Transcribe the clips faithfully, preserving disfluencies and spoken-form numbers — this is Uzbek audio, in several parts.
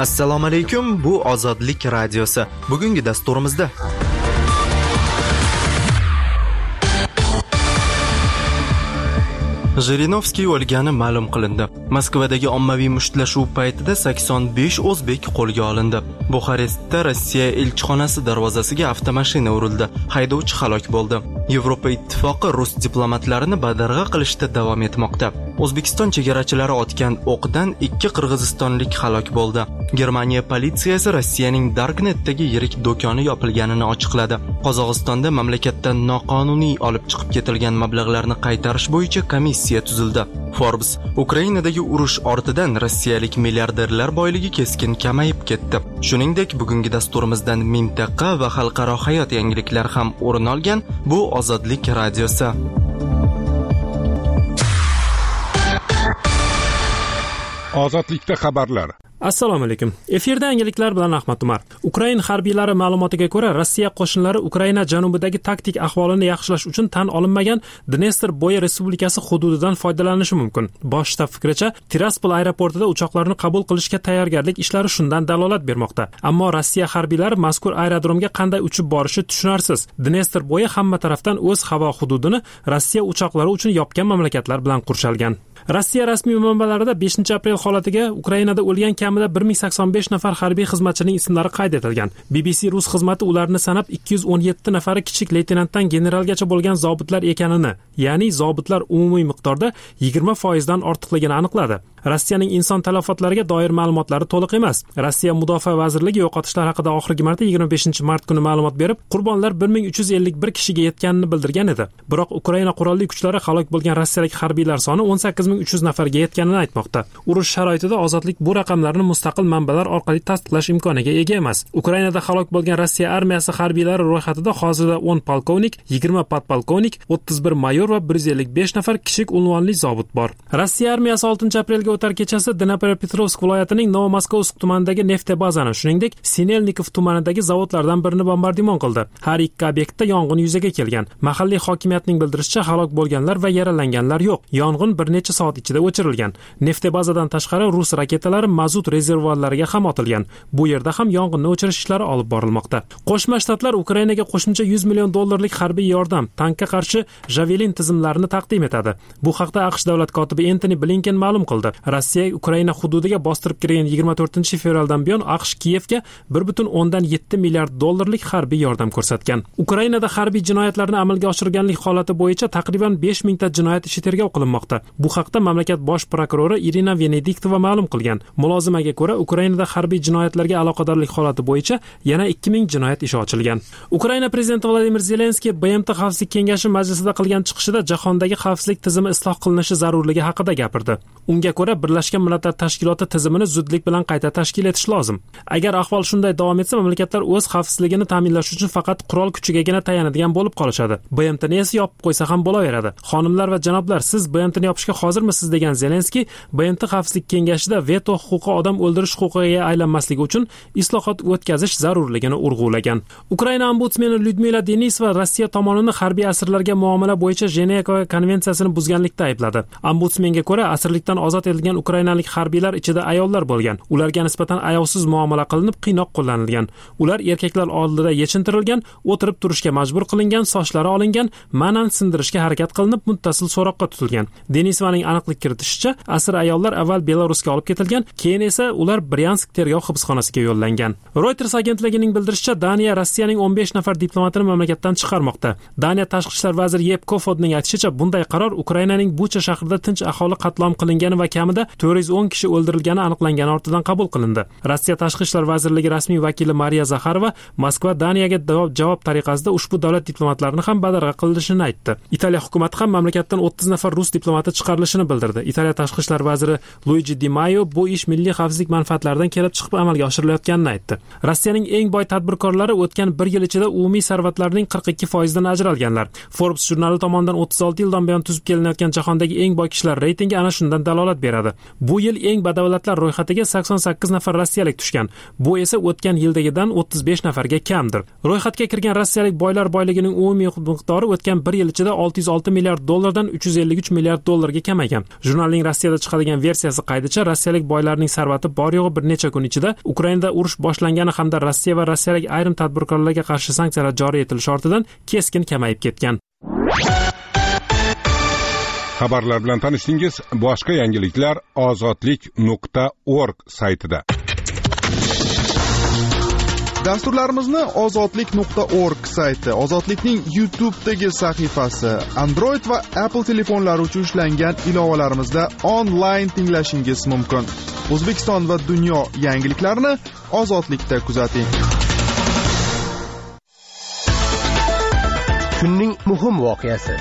Assalomu alaykum, bu Ozodlik radiosi. Bugungi dasturimizda Jirinovskiy o'lgani ma'lum qilindi. Moskvadagi ommaviy mushtlashuv paytida sakson besh o'zbek qo'lga olindi. Buxarestda Rossiya elchixonasi darvozasiga avtomashina urildi. Haydovchi halok bo'ldi. Yevropa ittifoqi rus diplomatlarini badarg'a qilishda davom etmoqda. O'zbekiston chegarachilari otgan o'qdan ikki qirg'izistonlik halok bo'ldi. Germaniya politsiyasi Rossiyaning Darknetdagi yirik do'koni yopilganini ochiqladi. Qozog'istonda mamlakatdan noqonuniy olib chiqib ketilgan mablag'larni qaytarish bo'yicha komissiya tuzildi. Forbes: Ukrainadagi urush ortidan rossiyalik milliarderlar boyligi keskin kamayib ketdi. Shuningdek, bugungi dasturimizdan mintaqa va xalqaro hayot yangiliklari ham o'rin olgan. Bu Ozodlik radiosi. Ozodlikda xabarlar. Assalomu alaykum. Efirda yangiliklar bilan Ahmad Umar. Ukrain harbiylari ma'lumotiga ko'ra, Rossiya qo'shinlari Ukraina janubidagi taktik ahvolini yaxshilash uchun tan olinmagan Dnestr bo'yi respublikasi hududidan foydalanishi mumkin. Bosh shtab fikricha, Tiraspol aeroportida uchoqlarni qabul qilishga tayyorgarlik ishlari shundan dalolat bermoqda. Ammo Rossiya harbiylari mazkur aerodromga qanday uchib borishi tushunarsiz. Dnestr bo'yi hamma tarafdan o'z havo hududini Rossiya uchoqlari uchun yopgan mamlakatlar bilan qurshalgan. Rossiya rasmiy manbalarida beshinchi aprel holatiga Ukrainada o'lgan kamida bir ming sakson besh nafar harbiy xizmatchining ismlari qayd etilgan. B B C rus xizmati ularni sanab ikki yuz o'n yetti nafari kichik leytenantdan generalgacha bo'lgan zobitlar ekanini, ya'ni zobitlar umumiy miqdorda yigirma foiz dan ortiqligini aniqladi. Rossiyaning inson talofotlariga doir ma'lumotlari to'liq emas. Rossiya Mudofaa vazirligi yo'qotishlar haqida oxirgi marta yigirma beshinchi mart kuni ma'lumot berib, qurbonlar bir ming uch yuz ellik bir kishiga yetganini bildirgan edi. Biroq Ukraina qurolli kuchlari halok bo'lgan rossiyalik harbiylar soni o'n sakkiz ming uch yuz nafarga yetganini aytmoqda. Urush sharoitida Ozodlik bu raqamlarni mustaqil manbalar orqali tasdiqlash imkoniga ega emas. Ukrainada halok bo'lgan Rossiya armiyasi harbiylari ro'yxatida hozirda o'n polkovnik, yigirma podpolkovnik, o'ttiz bir mayor va bir yuz ellik besh nafar kichik unvonli zobit bor. Rossiya armiyasi oltinchi aprelga o'tar kechasi Dnepropetrovsk viloyatining Novomoskovsk tumanidagi neftebazani, shuningdek, Sinelnikov tumanidagi zavodlardan birini bombardimon qildi. Har ikki obyektda yong'in yuzaga kelgan. Mahalliy hokimiyatning bildirishicha, halok bo'lganlar va yaralanganlar yo'q. Yong'in bir necha soat ichida o'chirilgan. Neftebazadan tashqari rus raketalari mazut rezervuarlariga ham otilgan. Bu yerda ham yong'inni o'chirish ishlari olib borilmoqda. Qo'shma Shtatlar Ukrainaga qo'shimcha yuz million dollarlik harbiy yordam, tankka qarshi Javelin tizimlarini taqdim etadi. Bu haqda AQSh davlat kotibi Antony Blinken ma'lum qildi. Rossiya Ukraina hududiga bostirib kirgan yigirma to'rtinchi fevraldan buyon AQSh Kiyevga bir butun o'ndan yetti milliard dollarlik harbiy yordam ko'rsatgan. Ukrainada harbiy jinoyatlarni amalga oshirganlik holati bo'yicha taqriban besh mingta jinoyat ishi tergov qilinmoqda. Bu haqda mamlakat bosh prokurori Irina Venediktova ma'lum qilgan. Mulozimaga ko'ra, Ukrainada harbiy jinoyatlarga aloqadorlik holati bo'yicha yana ikki ming jinoyat ishi ochilgan. Ukraina prezidenti Vladimir Zelenskiy B M T Xavfsizlik kengashi majlisida qilgan chiqishida jahondagi xavfsizlik tizimi isloh qilinishi zarurligi haqida gapirdi. Unga ko'ra, Birlashgan Millatlar Tashkiloti tizimini zudlik bilan qayta tashkil etish lozim. Agar ahvol shunday davom etsa, mamlakatlar o'z xavfsizligini ta'minlash uchun faqat qurol kuchigagina tayanadigan bo'lib qolishadi. B M T'ni esa yopib qo'ysa ham bo'laveradi. Xonimlar va janoblar, siz B M T'ni yopishga hozirmisiz degan Zelenskiy, B M T Xavfsizlik kengashida veto huquqi odam o'ldirish huquqiga aylanmasligi uchun islohot o'tkazish zarurligini urg'ulagan. Ukraina ombudsmeni Lyudmila Denisova Rossiya tomonini harbiy asirlarga muomala bo'yicha Jeneva konvensiyasini buzganlikda aybladi. Ombudsmenga ko'ra, asirlikdan ozod etilgan ukrainalik harbiylar ichida ayollar bo'lgan. Ularga nisbatan ayovsiz muomala qilinib, qiynoq qo'llanilgan. Ular erkaklar oldida yechintirilgan, o'tirib turishga majbur qilingan, sochlari olingan, ma'nan sindirishga harakat qilinib, muttasil so'roqqa tutilgan. Denisovaning aniqlik kiritishicha, asir ayollar avval Belarusga olib ketilgan, keyin esa ular Bryansk tergov hibsxonasiga yo'llangan. Reuters agentligining bildirishicha, Daniya Rossiyaning o'n besh nafar diplomatini mamlakatdan chiqarmoqda. Daniya tashqi ishlar vaziri Yeb Kofodning aytishicha, bunday qaror Ukrainaning Bucha shahrida tinch aholi qatlom qilingani va kamida to'rt yuz o'n kishi o'ldirilgani aniqlangani ortidan qabul qilindi. Rossiya tashqi ishlar vazirligi rasmiy vakili Mariya Zakharova Moskva Daniyaga javob tariqasida ushbu davlat diplomatlarini ham badarg'a qilishini aytdi. Italiya hukumati ham mamlakatdan o'ttiz nafar rus diplomati chiqarilishini bildirdi. Italiya tashqi ishlar vaziri Luigi Di Maio bu ish milliy xavfsizlik manfaatlaridan kelib chiqib amalga oshirilayotganini aytdi. Rossiyaning eng boy tadbirkorlari o'tgan bir yil ichida umumiy sarvatlarining qirq ikki foiz dan ajralganlar. Forbes jurnali tomonidan o'ttiz olti yildan buyon tuzib kelinayotgan jahondagi eng boy kishilar reytingi ana shundan dalolat beradi. beradi. Bu yil eng badavlatlar ro'yxatiga sakson sakkiz nafar rossiyalik tushgan. Bu esa o'tgan yildagidan o'ttiz besh nafarga kamdir. Ro'yxatga kirgan rossiyalik boylar boyligining umumiy miqdori o'tgan bir yil ichida olti yuz olti milliard dollardan uch yuz ellik uch milliard dollarga kamaygan. Jurnalning Rossiyada chiqadigan versiyasi qaydicha rossiyalik boylarning sarvati bor yo'g'i bir necha kun ichida Ukrainada urush boshlangani hamda Rossiya va rossiyalik ayrim tadbirkorlarga qarshi sanksiyalar joriy etilishi ortidan keskin kamayib ketgan. Xabarlar bilan tanishdingiz. Boshqa yangiliklar ozodlik nuqta org saytida. Dasturlarimizni ozodlik nuqta org sayti, Ozodlikning YouTube'dagi sahifasi, Android va Apple telefonlari uchun ishlangan ilovalarimizda onlayn tinglashingiz mumkin. O'zbekiston va dunyo yangiliklarini Ozodlikda kuzating. Kunning muhim voqeasi.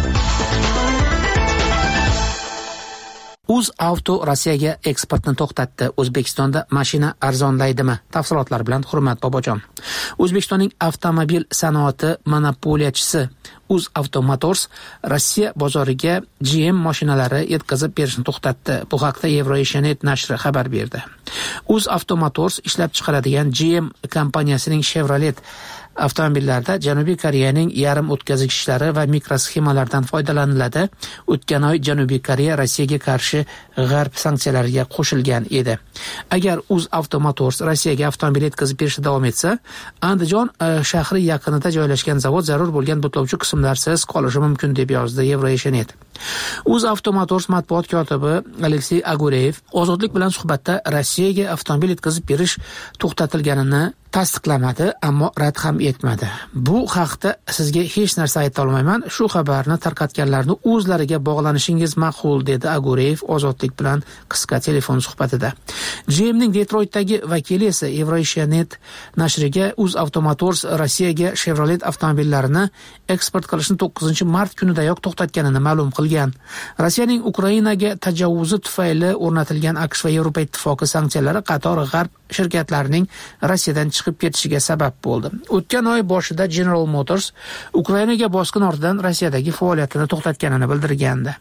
UzAuto Rossiyaga eksportni to'xtatdi. O'zbekistonda mashina arzonlaydimi? Tafsilotlar bilan Hurmat Bobojon. O'zbekistonning avtomobil sanoati monopoliyachisi UzAuto Motors Rossiya bozoriga G M mashinalari yetkazib berishni to'xtatdi. Bu haqda Euronews nashri xabar berdi. UzAuto Motors ishlab chiqaradigan G M kompaniyasining Chevrolet avtomobillarda Janubiy Koreyaning yarim o'tkazgichlari va mikrosxemalardan foydalaniladi. O'tgan oy Janubiy Koreya Rossiyaga qarshi g'arb sanksiyalariga qo'shilgan edi. Agar UzAuto Motors Rossiyaga avtomobil yetkazib berishda davom etsa, Andijon shahri yaqinida joylashgan zavod zarur bo'lgan butlovchi qismlarsiz qolishi mumkin deb yozdi Euronews. UzAuto Motors matbuot kotibi Aleksey Agureyev Ozodlik bilan suhbatda Rossiyaga avtomobil yetkazib berish to'xtatilganini tasdiqlamadi, ammo rad ham etmadi. Bu haqda sizga hech narsa ayta olmayman. Shu xabarni tarqatganlarni o'zlariga bog'lanishingiz ma'qul, dedi Agureyev Ozodlik bilan qisqa telefon suhbatida. G M'ning Detroitdagi vakili esa Euronews nashriga UzAuto Motors Rossiyaga Chevrolet avtomobillarini eksport qilishni to'qqizinchi mart kunidayoq to'xtatganini ma'lum qilgan. Rossiyaning Ukrainaga tajovvuzi tufayli o'rnatilgan AQSh va Yevropa Ittifoqi sanksiyalari qator g'arb shirkatlarining Rossiyadan chiqib ketishiga sabab bo'ldi. O'tgan oy boshida General Motors Ukrainaga bosqin ortidan Rossiyadagi faoliyatini to'xtatganini bildirgandi.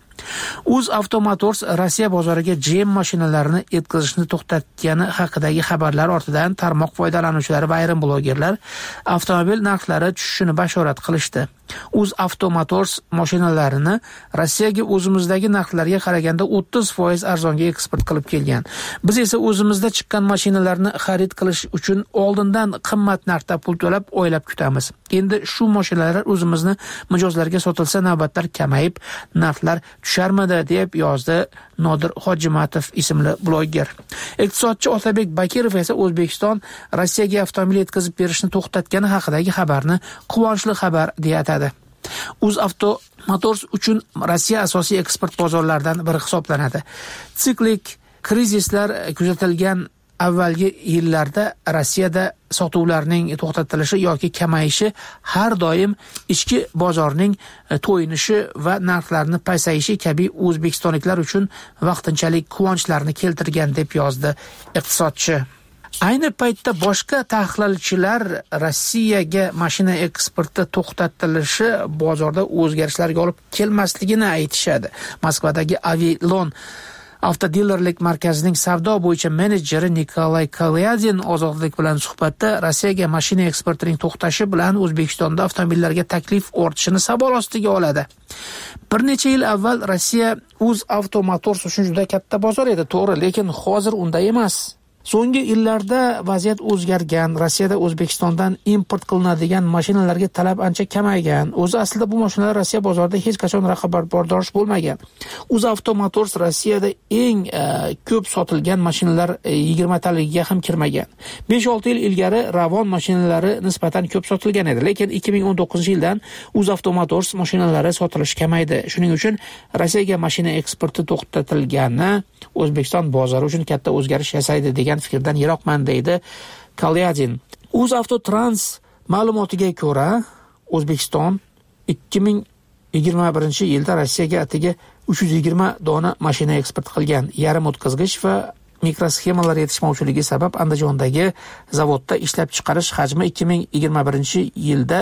UzAuto Motors Rossiya bozoriga G M mashinalarini yetkazishni to'xtatgani haqidagi xabarlar ortidan tarmoq foydalanuvchilari va ayrim blogerlar avtomobil narxlari tushishini bashorat qilishdi. UzAuto Motors mashinalarini Rossiyaga o'zimizdagi narxlarga qaraganda o'ttiz foiz arzonga eksport qilib kelgan. Biz esa o'zimizda chiqqan mashinalarni xarid qilish uchun oldindan qimmat narxda pul to'lab oylab kutamiz. Endi shu mashinalar o'zimizni mijozlarga sotilsa navbatlar kamayib, narxlar tusharmidi, deb yozdi Nodir Hojimatov ismli bloger. Iqtisodchi Otabek Bakirov esa O'zbekiston Rossiyaga avtomobil yetkazib berishni to'xtatgani haqidagi xabarni quvonchli xabar deya atadi. UzAuto Motors uchun Rossiya asosiy eksport bozorlaridan biri hisoblanadi. Siklik krizislar kuzatilgan avvalgi yillarda Rossiyada sotuvlarning to'xtatilishi yoki kamayishi har doim ichki bozorning to'yinishi va narxlarning pasayishi kabi o'zbekistonliklar uchun vaqtinchalik quvonchlarni keltirgan, deb yozdi iqtisodchi. Ayni paytda boshqa tahlilchilar Rossiyaga mashina eksporti to'xtatilishi bozorda o'zgarishlarga olib kelmasligini aytishadi. Moskvadagi Avilon avtodilerlik markazining savdo bo'yicha menejeri Nikolay Kalyadin Ozodlik bilan suhbatda Rossiyaga mashina eksportining to'xtashi bilan O'zbekistonda avtomobillarga taklif ortishini savol ostiga oladi. Bir necha yil avval Rossiya UzAuto Motors uchun juda katta bozor edi, to'g'ri, lekin hozir unday emas. So'nggi yillarda vaziyat o'zgargan. Rossiyada O'zbekistondan import qilinadigan mashinalarga talab ancha kamaygan. O'zi aslida bu mashinalar Rossiya bozorida hech qachon raqobatbardosh bo'lmagan. UzAuto Motors Rossiyada eng uh, ko'p sotilgan mashinalar yigirma taligiga ham kirmagan. besh olti yil ilgari Ravon mashinalari nisbatan ko'p sotilgan edi, lekin ikki ming o'n to'qqizinchi yildan UzAuto Motors mashinalari sotilishi kamaydi. Shuning uchun Rossiyaga mashina eksporti to'xtatilgani O'zbekiston bozori uchun katta o'zgarish yasaydi degan fikrdan yiroqman, deydi Kalyadin. UzAuto Trans ma'lumotiga ko'ra, O'zbekiston ikki ming yigirma birinchi yilda Rossiyaga atiga uch yuz yigirma dona mashina eksport qilgan. Yarim o'tkazgich va mikrosxemalar yetishmovchiligi sabab Andijondagi zavodda ishlab chiqarish hajmi ikki ming yigirma birinchi yilda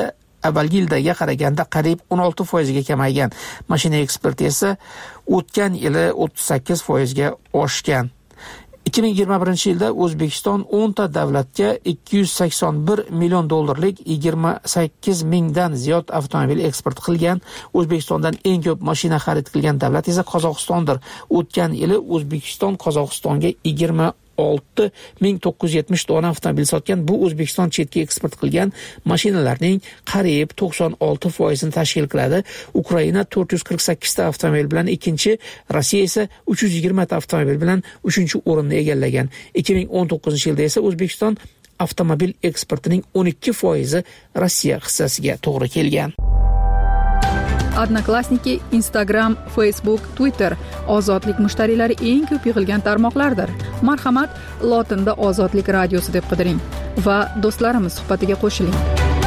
avvalgi yildagiga qaraganda qariyb o'n olti foizga kamaygan. Mashina eksporti esa o'tgan yili o'ttiz sakkiz foizga oshgan. ikki ming yigirma birinchi yilda O'zbekiston o'nta davlatga ikki yuz sakson bir million dollarlik yigirma sakkiz mingdan ziyod avtomobil eksport qilgan. O'zbekistondan eng ko'p mashina xarid qilgan davlat esa Qozog'istondir. O'tgan yili O'zbekiston Qozog'istonga yigirma olti ming to'qqiz yuz yetmish dona avtomobil sotgan. Bu O'zbekiston chetga eksport qilgan mashinalarning qariyb to'qson olti foizini tashkil qiladi. Ukraina to'rt yuz qirq sakkiz ta avtomobil bilan ikkinchi, Rossiya esa uch yuz yigirma ta avtomobil bilan uchinchi o'rinni egallagan. ikki ming o'n to'qqizinchi yilda esa O'zbekiston avtomobil eksportining o'n ikki foizi Rossiya hissasiga to'g'ri kelgan. Odnoklassniki, Instagram, Facebook, Twitter ozodlik mushtariylari eng ko'p yig'ilgan tarmoqlardir. Marhamat, lotinda Ozodlik radiosi deb qidiring va do'stlarimiz suhbatiga qo'shiling.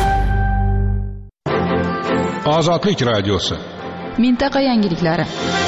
Ozodlik radiosi. Mintaqa yangiliklari.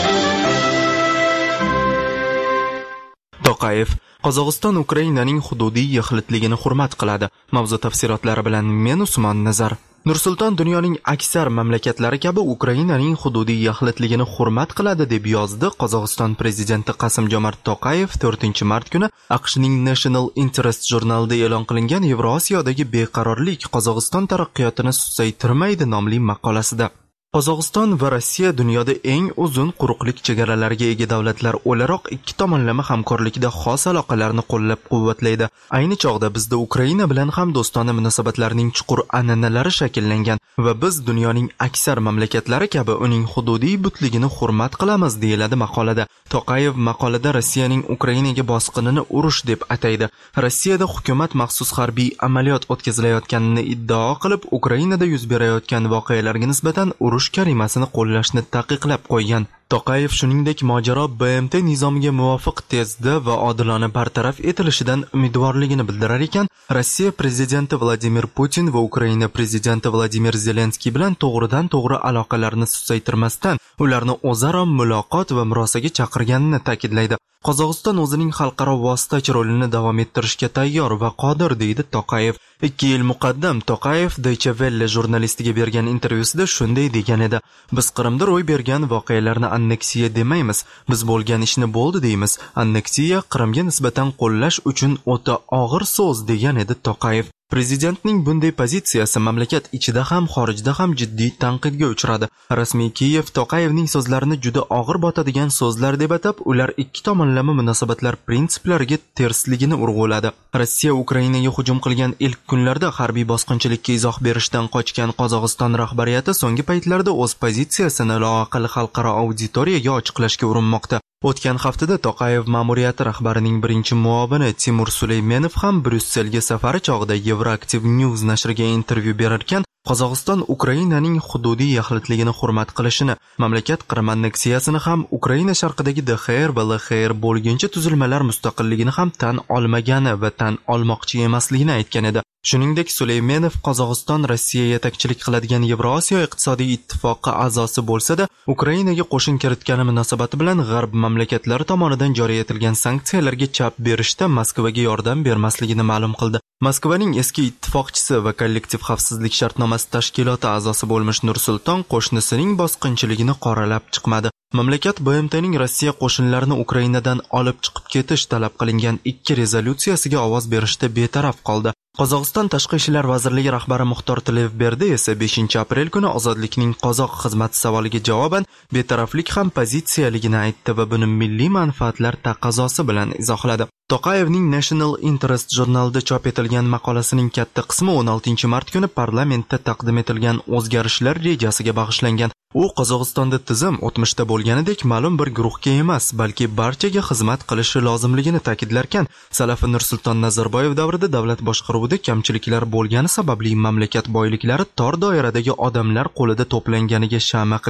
Toqayev Qozog'iston Ukrainaning hududiy yaxlitligini hurmat qiladi. Mavzu tafsilotlari bilan men Usmon Nazar. Nursulton dunyoning aksar mamlakatlari kabi Ukrainaning hududiy yaxlitligini hurmat qiladi deb yozdi Qozog'iston prezidenti Qasim-Jomart Toqayev to'rtinchi mart kuni AQShning National Interest jurnalida e'lon qilingan Yevrosiyodagi beqarorlik Qozog'iston taraqqiyotini susaytirmaydi nomli maqolasida. Qozog'iston va Rossiya dunyoda eng uzun quruqlik chegaralariga ega davlatlar o'laroq ikki tomonlama hamkorlikda xos aloqalarni qo'llab-quvvatlaydi. Ayni chog'da bizda Ukraina bilan ham do'stona munosabatlarning chuqur an'analari shakllangan va biz dunyoning aksar mamlakatlari kabi uning hududiy butligini hurmat qilamiz, deyiladi maqolada. Toqayev maqolada Rossiyaning Ukrainaga bosqinini urush deb ataydi. Rossiyada hukumat maxsus harbiy amaliyot o'tkazilayotganini iddao qilib, Ukrainada yuz berayotgan voqealarga nisbatan urush karimasini qo'llashni taqiqlab qo'ygan. Toqayev shuningdek mojaro B M T nizomiga muvofiq tezda va odilona bartaraf etilishidan umidvorligini bildirar ekan, Rossiya prezidenti Vladimir Putin va Ukraina prezidenti Vladimir Zelenskiy bilan to'g'ridan to'g'ri aloqalarni susaytirmasdan ularni o'zaro muloqot va murosaga chaqirganini ta'kidlaydi. Qozog'iston o'zining xalqaro vositachi rolini davom ettirishga tayyor va qodir, deydi Toqayev. ikki yil muqaddam Toqayev Deutsche Welle jurnalistiga bergan intervyusida shunday degan edi: "Biz Qrimda ro'y bergan voqealarni anneksiya demaymiz, biz bo'lgan ishni bo'ldi deymiz. Anneksiya Qrimga nisbatan qo'llash uchun o'ta og'ir so'z", degan edi Toqayev. Prezidentning bunday pozitsiyasi mamlakat ichida ham xorijda ham jiddiy tanqidga uchradi. Rasmiy Kiyev Toqayevning so'zlarini juda og'ir botadigan so'zlar deb atab, ular ikki tomonlama munosabatlar prinsiplariga tersligini urg'uladi. Rossiya Ukrainaga hujum qilgan ilk kunlarda harbiy bosqinchilikka izoh berishdan qochgan Qozog'iston rahbariyati so'nggi paytlarda o'z pozitsiyasini loaqal xalqaro auditoriyaga ochiqlashga urinmoqda. O'tgan haftada Toqayev ma'muriyati rahbarining birinchi muovini Timur Suleymenov ham Bryusselga safari chog'ida Euroactiv News nashriga intervyu berarkan, Qozog'iston Ukrainaning hududiy yaxlitligini hurmat qilishini, mamlakat Qrim anneksiyasini ham, Ukraina sharqidagi D X R va L X R bo'lgancha tuzilmalar mustaqilligini ham tan olmagani va tan olmoqchi emasligini aytgan edi. Shuningdek, Suleymenov Qozog'iston Rossiya yetakchilik qiladigan Yevrosiyo iqtisodiy ittifoqi a'zosi bo'lsa-da, Ukrainaga qo'shin kiritgani munosabati bilan G'arb mamlakatlari tomonidan joriy etilgan sanksiyalarga chap berishda Moskvaga yordam bermasligini ma'lum qildi. Moskvaning eski ittifoqchisi va kollektiv xavfsizlik shartnomasi tashkiloti a'zosi bo'lmish Nursulton qo'shnisining bosqinchiligini qoralab chiqmadi. Mamlakat B M T'ning Rossiya qo'shinlarini Ukrainadan olib chiqib ketish talab qilingan ikki rezolyutsiyasiga ovoz berishda betaraf qoldi. Qozog'iston Tashqi ishlar vazirligi rahbari Muxtor Tilevberdi esa beshinchi aprel kuni Ozodlikning qozoq xizmati savoliga javoban betaraflik ham pozitsiyaligini aytdi va buni milliy manfaatlar taqozosi bilan izohladi. Toqayevning National Interest jurnalida chop etilgan maqolasining katta qismi o'n oltinchi mart kuni parlamentda taqdim etilgan o'zgarishlar rejasiga bag'ishlangan. U Qozog'istonda tizim o'tmishda bo'lganidek ma'lum bir guruhga emas, balki barchaga xizmat qilishi lozimligini ta'kidlarkan, Salafi Nursulton Nazarboyev davrida davlat boshqaruvida kamchiliklar bo'lgani sababli mamlakat boyliklari tor doiradagi odamlar qo'lida to'planganiga shama qilgan.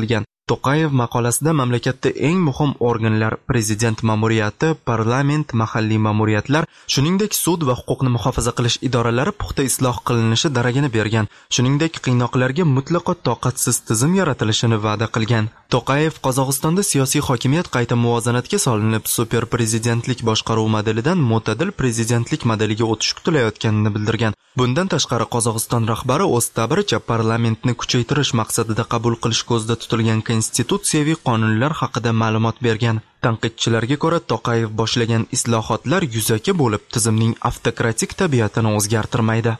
To'qayev maqolasida mamlakatda eng muhim organlar, prezident ma'muriyati, parlament, mahalliy ma'muriyatlar, shuningdek sud va huquqni muhofaza qilish idoralari puxta isloh qilinishi daragini bergan. Shuningdek, qiynoqlarga mutlaqo toqatsiz tizim yaratilishini va'da qilgan. To'qayev Qozog'istonda siyosiy hokimiyat qayta muvozanatga solinib, super prezidentlik boshqaruv modelidan mo'tadil prezidentlik modeliga o'tish kutilayotganini bildirgan. Bundan tashqari, Qozog'iston rahbari o'z ta'biricha parlamentni kuchaytirish maqsadida qabul qilish ko'zda tutilgan konstitutsiyaviy qonunlar haqida ma'lumot bergan. Tanqidchilarga ko'ra, To'qayev boshlagan islohotlar yuzaki bo'lib, tizimning avtokratik tabiatini o'zgartirmaydi.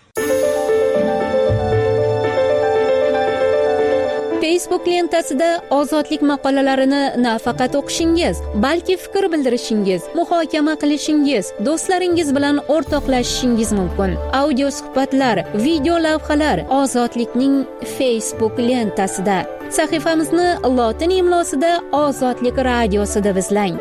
Facebook lentasida ozodlik maqolalarini nafaqat o'qishingiz, balki fikr bildirishingiz, muhokama qilishingiz, do'stlaringiz bilan o'rtoqlashishingiz mumkin. Audio suhbatlar, video lavhalar Ozodlikning Facebook lentasida. Sahifamizni lotin imlosida Ozodlik radiosi deb izlang.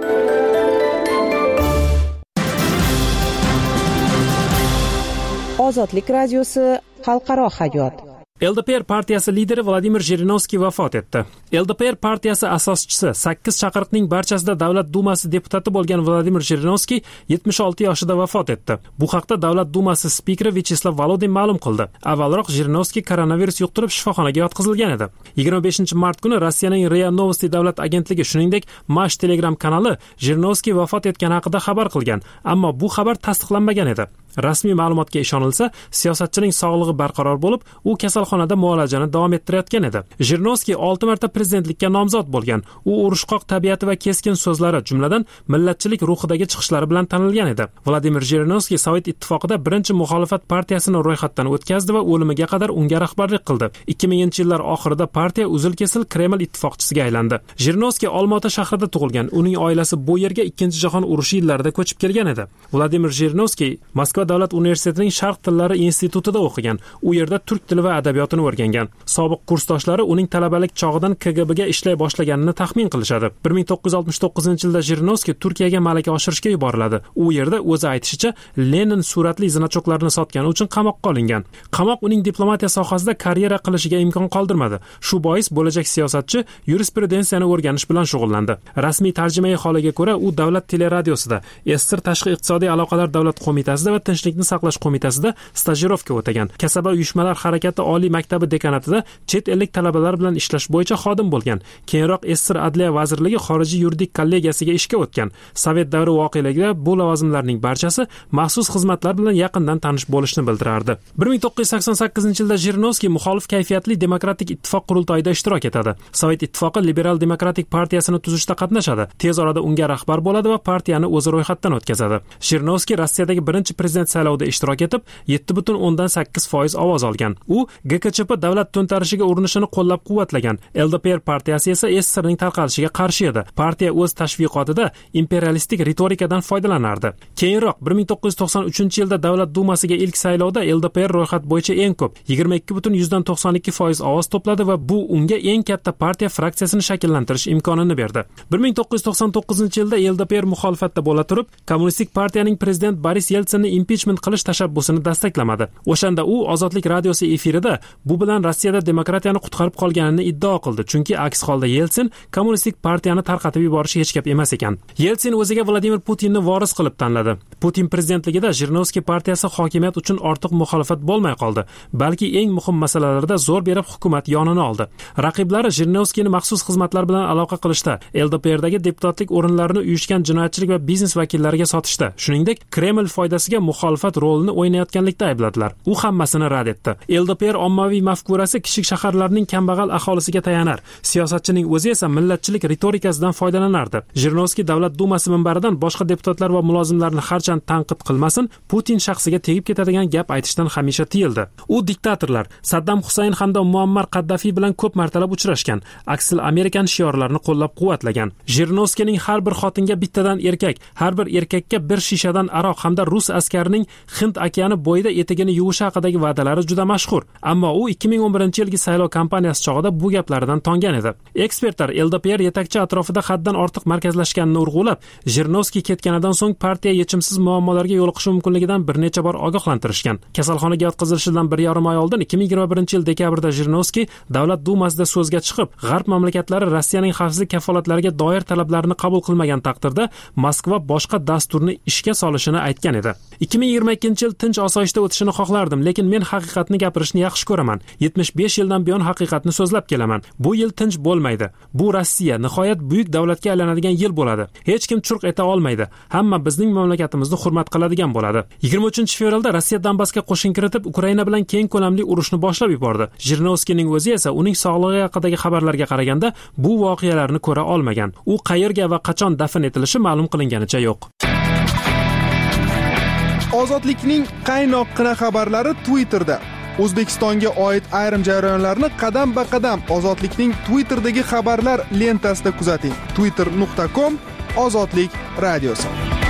Ozodlik radiosi xalqaro hayot. L D P R partiyasi lideri Vladimir Jirinovskiy vafot etdi. L D P R partiyasi asoschisi, sakkiz chaqiriqning barchasida Davlat dumasi deputati bo'lgan Vladimir Jirinovskiy yetmish olti yoshida vafot etdi. Bu haqda Davlat dumasi spikeri Vyacheslav Volodin ma'lum qildi. Avvalroq Jirinovskiy koronavirus yuqtirib shifoxonaga yotqizilgan edi. yigirma beshinchi mart kuni Rossiyaning R I A Novosti davlat agentligi, shuningdek, Mash Telegram kanali Jirinovskiy vafot etgani haqida xabar qilgan, ammo bu xabar tasdiqlanmagan edi. Rasmiy ma'lumotga ishonilsa, siyosatchining sog'lig'i barqaror bo'lib, u kasalxonada muolajani davom ettirayotgan edi. Jirinovskiy olti marta prezidentlikka nomzod bo'lgan. U urushqoq tabiati va keskin so'zlari, jumladan millatchilik ruhidagi chiqishlari bilan tanilgan edi. Vladimir Jirinovskiy Sovet ittifoqida birinchi muxolifat partiyasini ro'yxatdan o'tkazdi va o'limiga qadar unga rahbarlik qildi. ikki minginchi yillar oxirida partiya uzil-kesil Kreml ittifoqchisiga aylandi. Jirinovskiy Olmaota shahrida tug'ilgan. Uning oilasi bu yerga ikkinchi jahon urushi yillarida ko'chib kelgan edi. Vladimir Jirinovskiy Moskva Davlat universitetining Sharq tillari institutida o'qigan. U yerda turk tili va adabiyotini o'rgangan. Sobiq kursdoshlari uning talabalik chog'idan K G B ga ishlay boshlaganini taxmin qilishadi. bir ming to'qqiz yuz oltmish to'qqizinchi yilda Jirinovskiy Turkiyaga malaka oshirishga yuboriladi. U yerda o'zi aytishicha Lenin suratli zinachoklarini sotgani uchun qamoqqa olingan. Qamoq uning diplomatiya sohasida karyera qilishiga imkon qoldirmadi. Shu bois bo'lajak siyosatchi yurisprudensiyani o'rganish bilan shug'ullandi. Rasmiy tarjimai holiga ko'ra, u davlat teleradiosida, S S R Tashqi iqtisodiy aloqalar davlat qo'mitasida va Tinchlikni saqlash qo'mitasida stajirovka o'tagan. Kasaba uyushmalar harakati oliy maktabi dekanatida chet ellik talabalar bilan ishlash bo'yicha xodim bo'lgan. Keyinroq S S R Adliya vazirligi xorijiy yuridik kollegiyasiga ishga o'tgan. Sovet davri voqealarida bu lavozimlarning barchasi maxsus xizmatlar bilan yaqindan tanish bo'lishni bildirardi. bir ming to'qqiz yuz sakson sakkizinchi yilda Jirinovskiy muxolif kayfiyatli demokratik ittifoq qurultoyida ishtirok etadi. Sovet ittifoqi liberal demokratik partiyasini tuzishda qatnashadi. Tez orada unga rahbar bo'ladi va partiyani o'zi ro'yxatdan o'tkazadi. Jirinovskiy Rossiyadagi birinchi prezident saylovida ishtirok etib, yetti butun o'ndan sakkiz foiz ovoz olgan. U G K Ch P davlat to'ntarishiga urinishini qo'llab-quvvatlagan. L D P R partiyasi esa S S Rning tarqalishiga qarshi edi. Partiya o'z tashviqotida imperialistik ritorikadan foydalanardi. Keyinroq bir ming to'qqiz yuz to'qson uchinchi yilda Davlat dumasiga ilk saylovda L D P R ro'yxat bo'yicha eng ko'p yigirma ikki butun yuzdan to'qson ikki foiz ovoz to'pladi va bu unga eng katta partiya fraksiyasini shakllantirish imkonini berdi. bir ming to'qqiz yuz to'qson to'qqizinchi yilda L D P R muxolifatda bo'la turib, kommunistik partiyaning prezident Boris Yeltsinni impichment qilish tashabbusini dastaklamadi. O'shanda u Ozodlik radiosi efirida bu bilan Rossiyada demokratiyani qutqarib qolganini iddao qildi, chunki aks holda Yeltsin kommunistik partiyani tarqatib yuborishi hech gap emas ekan. Yeltsin o'ziga Vladimir Putinni voris qilib tanladi. Putin prezidentligida Jirinovskiy partiyasi hokimiyat uchun ortiq muxolifat bo'lmay qoldi, balki eng muhim masalalarda zo'r berib hukumat yonini oldi. Raqiblari Jirinovskiyni maxsus xizmatlar bilan aloqa qilishda, L D P Rdagi deputatlik o'rinlarini uyushgan jinoyatchilik va biznes vakillariga sotishda, shuningdek Kreml foydasiga muxolifat rolini o'ynayotganlikda aybladilar. U hammasini rad etdi. L D P R ommaviy mafkurasi kichik shaharlarning kambag'al aholisiga tayanar. Siyosatchining o'zi esa millatchilik ritorikasidan foydalanardi. Jirinovskiy Davlat dumasi minbaridan boshqa deputatlar va mulozimlarni harchand tanqid qilmasin, Putin shaxsiga tegib ketadigan gap aytishdan hamisha tiyildi. U diktatorlar Saddam Husayn hamda Muammar Qaddafi bilan ko'p martalab uchrashgan. Aksil Amerikan shiorlarini qo'llab-quvvatlagan. Jirinovskiyning har bir xotinga bittadan erkak, har bir erkakka bir shishadan aroq hamda rus askarining Hind okeani bo'yida etigini yuvishi haqidagi va'dalari juda mashhur. Ammo u ikki ming o'n birinchi yilgi saylov kampaniyasi chog'ida bu gaplaridan tongan edi. Ekspertlar L D P R yetakchi atrofida haddan ortiq markazlashganini urg'ulab, Jirinovskiy ketganidan so'ng partiya yechimsiz muammolarga yo'liqishi mumkinligidan bir necha bor ogohlantirishgan. Kasalxonaga yotqizilishidan bir yarim oy oldin ikki ming yigirma birinchi yil dekabrda Jirinovskiy Davlat dumasida so'zga chiqib, G'arb mamlakatlari Rossiyaning xavfsizlik kafolatlariga doir talablarini qabul qilmagan taqdirda Moskva boshqa dasturni ishga solishini aytgan edi. ikki ming yigirma ikkinchi yil tinch osoyishta o'tishini xohlardim, lekin men haqiqatni gapirishni yaxshi ko'raman. yetmish besh yildan buyon haqiqatni so'zlab kelaman. Bu yil tinch bo'lmaydi. Bu Rossiya nihoyat buyuk davlatga aylanadigan yil bo'ladi. Hech kim churq eta olmaydi. Hamma bizning mamlakatimizni hurmat qiladigan bo'ladi. yigirma uchinchi fevralda Rossiya Donbassga qo'shin kiritib, Ukraina bilan keng ko'lamli urushni boshlab yubordi. Jirinovskiyning o'zi esa uning sog'lig'i haqidagi xabarlarga qaraganda bu voqealarni ko'ra olmagan. U qayerga va qachon dafn etilishi ma'lum qilinganicha yo'q. Ozodlikning qaynoqqina xabarlari Twitterda. O'zbekistonga oid ayrim jarayonlarni qadam-ba-qadam Ozodlikning Twitter'dagi xabarlar lentasida kuzating. twitter nuqta com Ozodlik radiosi.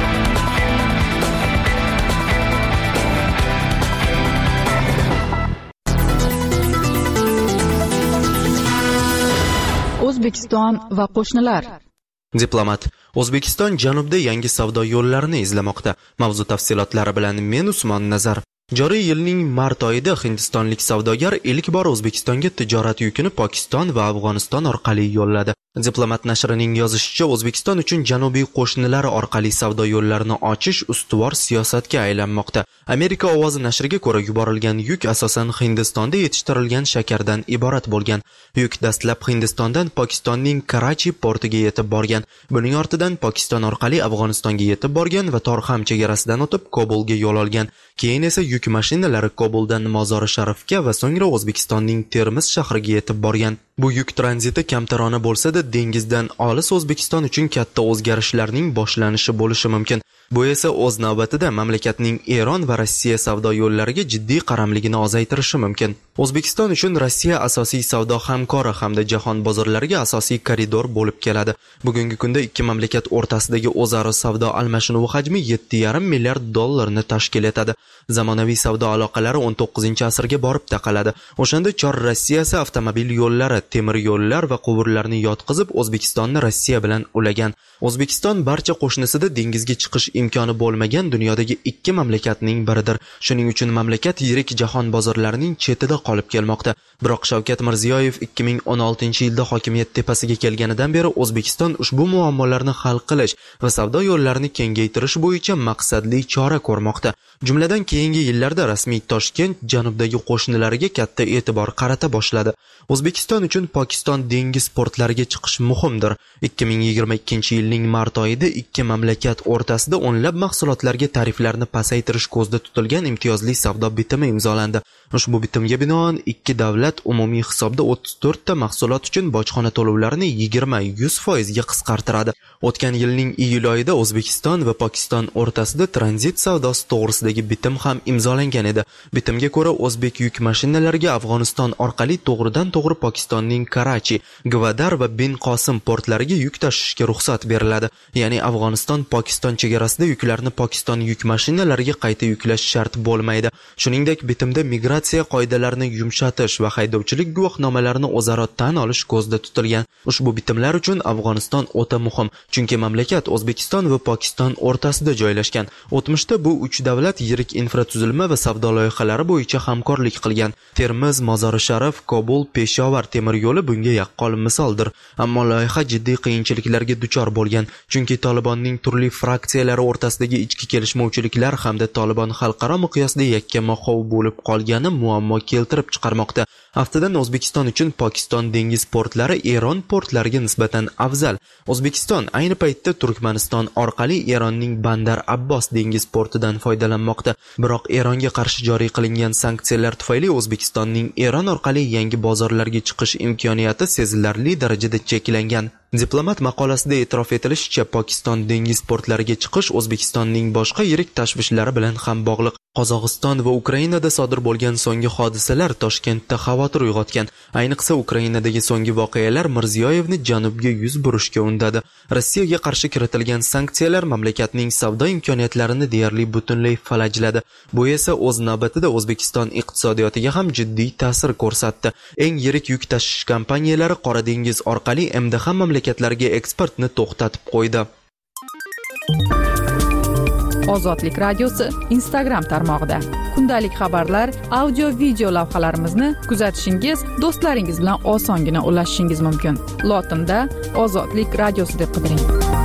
O'zbekiston va qo'shnilar. Diplomat: O'zbekiston janubda yangi savdo yo'llarini izlamoqda. Mavzu tafsilotlari bilan men Usmon Nazar. Joriy yilning mart oyida hindistonlik savdogar ilk bor O'zbekistonga tijorat yukini Pokiston va Afg'oniston orqali yo'lladi. Diplomat nashrining yozishicha, O'zbekiston uchun janubiy qo'shnilar orqali savdo yo'llarini ochish ustuvor siyosatga aylanmoqda. Amerika ovozi nashriga ko'ra, yuborilgan yuk asosan Hindistonda yetishtirilgan shakardan iborat bo'lgan. Yuk dastlab Hindistondan Pokistonning Karachi portiga yetib borgan. Buning ortidan Pokiston orqali Afg'onistonga yetib borgan va Torxam chegarasidan o'tib Kobulga yo'l olgan. Keyin esa yuk mashinalari Kobuldan Mozori Sharifga va so'ngra O'zbekistonning Termiz shahriga yetib borgan. Bu yuk tranziti kamtarona bo'lsa-da, dengizdan olis O'zbekiston uchun katta o'zgarishlarning boshlanishi bo'lishi mumkin. Bu esa o'z navbatida mamlakatning Eron va Rossiya savdo yo'llariga jiddiy qaramligini ozaytirishi mumkin. O'zbekiston uchun Rossiya asosiy savdo hamkori hamda jahon bozorlariga asosiy koridor bo'lib keladi. Bugungi kunda ikki mamlakat o'rtasidagi o'zaro savdo almashinuvi hajmi yetti yarim milliard dollarni tashkil etadi. Zamonaviy savdo aloqalari o'n to'qqizinchi asrga borib taqaladi. O'shanda Chor Rossiyasi avtomobil yo'llari, temir yo'llar va quvurlarni yotqizib O'zbekistonni Rossiya bilan ulagan. O'zbekiston barcha qo'shnisida dengizga chiqish imkoni bo'lmagan dunyodagi ikki mamlakatning biridir. Shuning uchun mamlakat yirik jahon bozorlarining chetida qolib kelmoqda. Biroq Shavkat Mirziyoyev ikki ming o'n oltinchi yilda hokimiyat tepasiga kelganidan beri O'zbekiston ushbu muammolarni hal qilish va savdo yo'llarini kengaytirish bo'yicha maqsadli chora ko'rmoqda. Jumladan keyingi yillarda rasmiy Toshkent janubdagi qo'shnilariga katta e'tibor qarata boshladi. O'zbekiston uchun Pokiston dengiz portlariga chiqish muhimdir. ikki ming yigirma ikkinchi yilning mart oyida ikki mamlakat o'rtasida o'nlab mahsulotlarga tariflarni pasaytirish ko'zda tutilgan imtiyozli savdo bitimi imzolandi. Ushbu bitimga binoan ikki davlat umumiy hisobda o'ttiz to'rt ta mahsulot uchun bojxona to'lovlarini yigirma yuz foiz ga qisqartiradi. O'tgan yilning iyul oyida O'zbekiston va Pokiston o'rtasida tranzit savdosi to'g'risidagi bitim ham imzolangan edi. Bitimga ko'ra o'zbek yuk mashinalariga Afg'oniston orqali to'g'ridan to'g'ri Pokistonning Karachi, Gvadar va Bin Qosim portlariga yuk tashishga ruxsat beriladi. Ya'ni Afg'oniston Pokiston chegarasida yuklarni Pokiston yuk mashinalariga qayta yuklash shart bo'lmaydi. Shuningdek, bitimda migratsiya qoidalarini yumshatish va haydovchilik guvohnomalarini o'zaro tan olish ko'zda tutilgan. Ushbu bitimlar uchun Afg'oniston o'ta muhim, chunki mamlakat O'zbekiston va Pokiston o'rtasida joylashgan. O'tmishda bu uch davlat yirik infratuzilma va savdo loyihalari bo'yicha hamkorlik qilgan. Termiz, Mozori Sharif, Kobul, Peshovar temir yo'li bunga yaqqol misoldir. Ammo loyiha jiddiy qiyinchiliklarga duchor bo'lgan, chunki Tolibonning turli fraksiyalari o'rtasidagi ichki kelishmovchiliklar hamda Tolibon xalqaro miqyosda yakkama-xov bo'lib qolgani muammo keltirib chiqarmoqda. Aftidan O'zbekiston uchun Pokiston dengiz portlari Eron portlariga nisbatan afzal. O'zbekiston ayni paytda Turkmaniston orqali Eronning Bandar Abbos dengiz portidan foydalanmoqda. Biroq Eronga qarshi joriy qilingan sanksiyalar tufayli O'zbekistonning Eron orqali yangi bozorlarga chiqish imkoniyati sezilarli darajada cheklangan. Diplomat maqolasida e'tirof etilishicha, Pokiston dengiz portlariga chiqish O'zbekistonning boshqa yirik tashvishlari bilan ham bog'liq. Qozog'iston va Ukrainada sodir bo'lgan so'nggi hodisalar Toshkentda xavotir uyg'otgan. Ayniqsa Ukrainadagi so'nggi voqealar Mirziyoyevni janubga yuz burishga undadi. Rossiyaga qarshi kiritilgan sanksiyalar mamlakatning savdo imkoniyatlarini deyarli butunlay falajladi. Bu esa o'z navbatida O'zbekiston iqtisodiyotiga ham jiddiy ta'sir ko'rsatdi. Eng yirik yuk tashish kompaniyalari Qora dengiz orqali M D H mamlakatlariga eksportni to'xtatib qo'ydi. Ozodlik radiosi Instagram tarmog'ida. Kundalik xabarlar, audio video lavhalarimizni kuzatishingiz, do'stlaringiz bilan osongina ulashishingiz mumkin. Lotinda Ozodlik radiosi deb qidiring.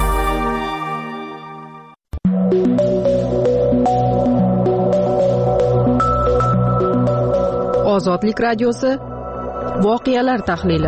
Ozodlik radiosi voqealar tahlili.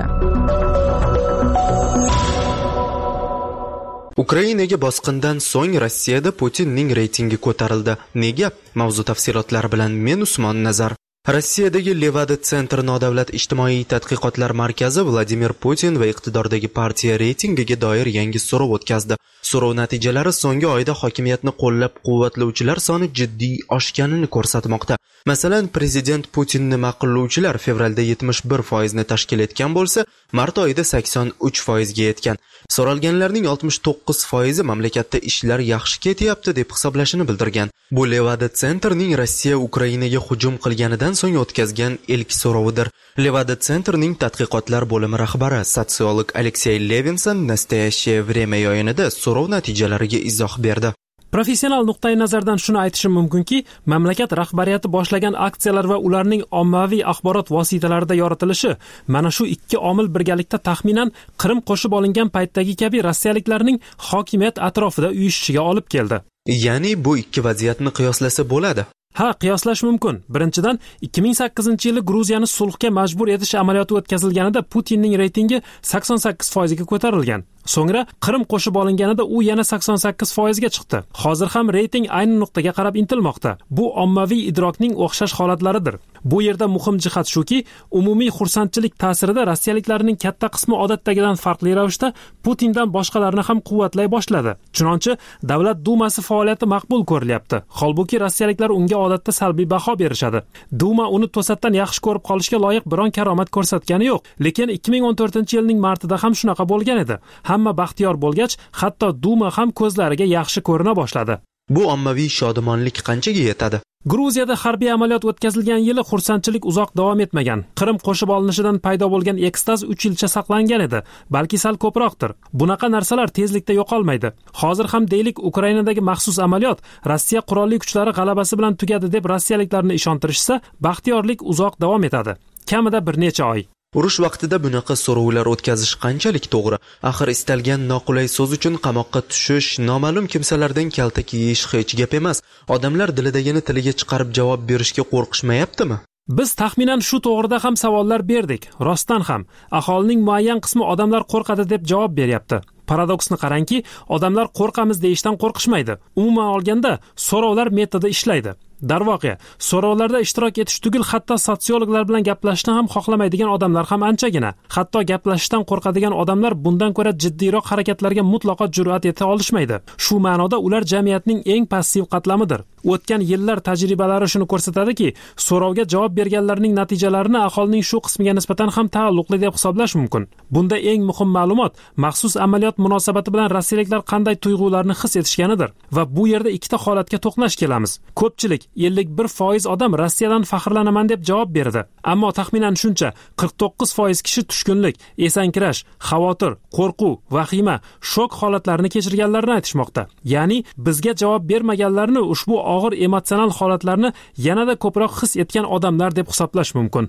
Ukrainaga bosqindan so'ng Rossiyada Putinning reytingi ko'tarildi. Nega? Mavzu tafsilotlari bilan men Usmon Nazar. Rossiyadagi Levada Center nodavlat ijtimoiy tadqiqotlar markazi Vladimir Putin va iqtidordagi partiya reytingiga doir yangi so'rov o'tkazdi. So'rov natijalari so'nggi oyda hokimiyatni qo'llab-quvvatlovchilar soni jiddiy oshganini ko'rsatmoqda. Masalan, prezident Putinni ma'qullovchilar fevralda yetmish bir foiz ni tashkil etgan bo'lsa, mart oyida sakson uch foiz ga yetgan. So'ralganlarning oltmish to'qqiz foizi mamlakatda ishlar yaxshi ketyapti deb hisoblashini bildirgan. Bu Levada Centerning Rossiya Ukrainaga hujum qilganidan so'ng o'tkazgan ilk so'rovidir. Levada Centerning tadqiqotlar bo'limi rahbari, sotsiolog Aleksey Levinson Nastoящее время yo'yinida so'rov natijalariga izoh berdi. Professional nuqtai nazardan shuni aytishim mumkinki, mamlakat rahbariyati boshlagan aksiyalar va ularning ommaviy axborot vositalarida yoritilishi mana shu ikki omil birgalikda taxminan Qrim qo'shib olingan paytdagi kabi rossiyaliklarning hokimiyat atrofida uyushishiga olib keldi. Ya'ni bu ikki vaziyatni qiyoslasa bo'ladi. Ha, qiyoslash mumkin. Birinchidan, ikki ming sakkizinchi yili Gruziyani sulhga majbur etish amaliyoti o'tkazilganida Putinning reytingi sakson sakkiz foiz ga ko'tarilgan. So'ngra Qrim qo'shib olinganida u yana sakson sakkiz foiz ga chiqdi. Hozir ham reyting ayni nuqtaga qarab intilmoqda. Bu ommaviy idrokning o'xshash holatlaridir. Bu yerda muhim jihat shuki, umumiy xursandchilik ta'sirida rossiyaliklarning katta qismi odatdagidan farqli ravishda Putindan boshqalarni ham quvvatlay boshladi. Chunonchi Davlat Dumasi faoliyati maqbul ko'rilyapti. Holbuki rossiyaliklar unga odatda salbiy baho berishadi. Duma uni to'satdan yaxshi ko'rib qolishga loyiq biron karomat ko'rsatgani yo'q. Lekin ikki ming o'n to'rtinchi yilning martida ham shunaqa bo'lgan edi. Hamma baxtiyor bo'lgach, hatto Duma ham ko'zlariga yaxshi ko'rina boshladi. Bu ommaviy shodamonlik qanchaga yetadi? Gruziyada harbiy amaliyot o'tkazilgan yili xursandchilik uzoq davom etmagan. Qrim qo'shib olinishidan paydo bo'lgan ekstaz uch yilcha saqlangan edi, balki sal ko'proqdir. Bunaqa narsalar tezlikda yo'qolmaydi. Hozir ham deylik, Ukrainadagi maxsus amaliyot Rossiya qurolli kuchlari g'alabasi bilan tugadi deb rossiyaliklarni ishontirishsa, baxtiyorlik uzoq davom etadi. Kamida bir necha oy. Urush vaqtida bunaqa so'rovlar o'tkazish qanchalik to'g'ri? Axir istalgan noqulay so'z uchun qamoqqa tushish, noma'lum kimsalardan kaltak yeyish hech gap emas. Odamlar dilidagini tiliga chiqarib javob berishga qo'rqishmayaptimi? Biz taxminan shu to'g'rida ham savollar berdik. Rostdan ham aholining muayyan qismi odamlar qo'rqadi deb javob beryapti. Paradoksni qarangki, odamlar qo'rqamiz deyishdan qo'rqishmaydi. Umuman olganda, so'rovlar metodi ishlaydi. Darvoqe, so'rovlarda ishtirok etish tugul hatto sotsiologlar bilan gaplashishni ham xohlamaydigan odamlar ham anchagina. Hatto gaplashishdan qo'rqadigan odamlar bundan ko'ra jiddiyroq harakatlarga mutlaqo jur'at eta olishmaydi. Shu ma'noda ular jamiyatning eng passiv qatlamidir. O'tgan yillar tajribalari shuni ko'rsatadiki, so'rovga javob berganlarning natijalarini aholining shu qismiga nisbatan ham taalluqli deb hisoblash mumkin. Bunda eng muhim ma'lumot maxsus amaliyot munosabati bilan rossiyaliklar qanday tuyg'ularni his etishganidir. Va bu yerda ikkita holatga to'qnash kelamiz. Ko'pchilik ellik bir foiz odam Rossiyadan faxrlanaman deb javob berdi. Ammo taxminan shuncha qirq to'qqiz foiz kishi tushkunlik, esankirash, xavotir, qo'rquv, vahima, shok holatlarini kechirganlarini aytishmoqda. Ya'ni bizga javob bermaganlarni ushbu og'ir emotsional holatlarni yanada ko'proq his etgan odamlar deb hisoblash mumkin.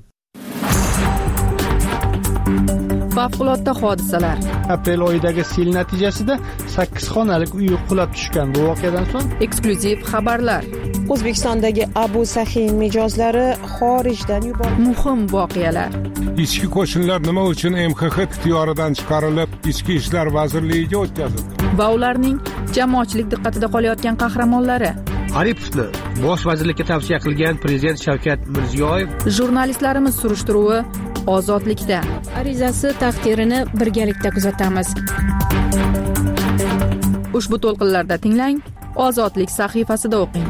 Favqulodda hodisalar. Aprel oyidagi sel natijasida sakkiz xonalik uy qulab tushgan. Bu voqeadan so'ng eksklyuziv xabarlar. O'zbekistondagi Abu Sahin mijozlari xorijdan yuborildi. Muhim voqealar. Ichki qo'shinlar nima uchun M X X ixtiyoridan chiqarilib, Ichki ishlar vazirligiga o'tkazildi? Va ularning jamoatchilik diqqatida qolayotgan qahramonlari. Aripovni bosh vazirlikka tavsiya qilgan prezident Shavkat Mirziyoyev. Jurnalistlarimiz surishtiruvi Ozodlikda. Arizasi taqdirini birgalikda kuzatamiz. Ushbu to'lqinlarda tinglang, Ozodlik sahifasida o'qing.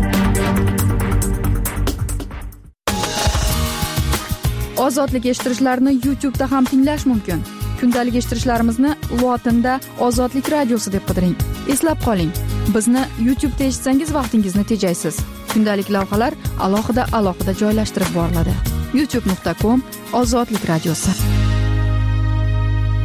Ozodlik eshittirishlarni YouTube da ham tinglash mumkin. Kundalik eshittirishlarimizni lotinda Ozodlik radiosi deb qidiring. Eslab qoling, bizni YouTube da eshitsangiz vaqtingizni tejaysiz. Kundalik lavhalar alohida alohida joylashtirib boriladi. youtube nuqta com Ozodlik radiosi.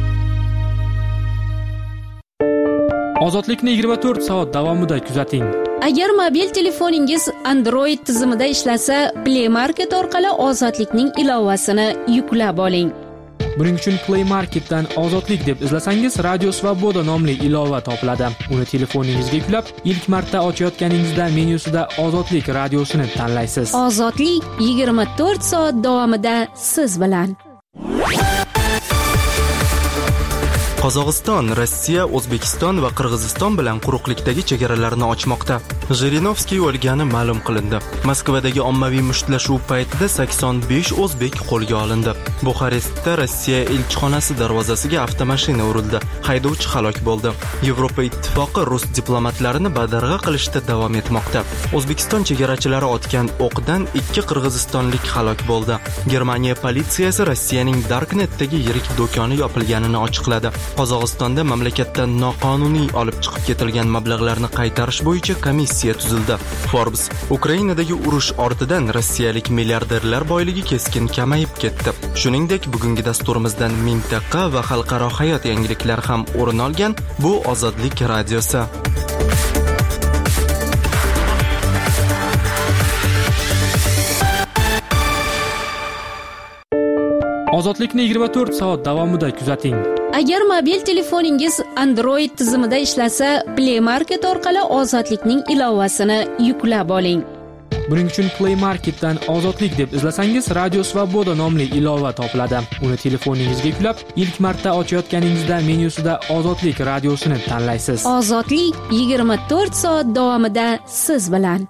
Ozodlikni yigirma to'rt soat davomida kuzating. Agar mobil telefoningiz Android tizimida ishlasa, Play Market orqali Ozodlikning ilovasini yuklab oling. Buning uchun Play Marketdan Ozodlik deb izlasangiz, Radio Svoboda nomli ilova topiladi. Uni telefoningizga yuklab, ilk marta ochayotganingizda menyusida Ozodlik radiosini tanlaysiz. Ozodlik yigirma to'rt soat davomida siz bilan. Qozog'iston, Rossiya, O'zbekiston va Qirg'iziston bilan quruqlikdagi chegaralarni ochmoqda. Jirinovskiy o'lgani ma'lum qilindi. Moskvadagi ommaviy mushtlashuv paytida sakson besh o'zbek qo'lga olindi. Buxarestda Rossiya elchixonasi darvozasiga avtomashina urildi. Haydovchi halok bo'ldi. Yevropa ittifoqi rus diplomatlarini badarg'a qilishda davom etmoqda. O'zbekiston chegarachilari otgan o'qdan ikki qirg'izistonlik halok bo'ldi. Germaniya politsiyasi Rossiyaning Darknetdagi yirik do'koni yopilganini ochiqladi. Qozog'istonda mamlakatdan noqonuniy olib chiqib ketilgan mablag'larni qaytarish bo'yicha komissiya tuzildi. Forbes: Ukrainadagi urush ortidan rossiyalik milliarderlar boyligi keskin kamayib ketdi. Shuningdek, bugungi dasturimizdan mintaqa va xalqaro hayot yangiliklari ham o'rin olgan. Bu Ozodlik radiosi. Ozodlikni yigirma to'rt soat davomida kuzating. Agar mobil telefoningiz Android tizimida ishlasa, Play Market orqali Ozodlikning ilovasini yuklab oling. Buning uchun Play Marketdan Ozodlik deb izlasangiz, Radio Svoboda nomli ilova topiladi. Uni telefoningizga yuklab, ilk marta ochayotganingizda menyusida Ozodlik radiosini tanlaysiz. Ozodlik yigirma to'rt soat davomida siz bilan.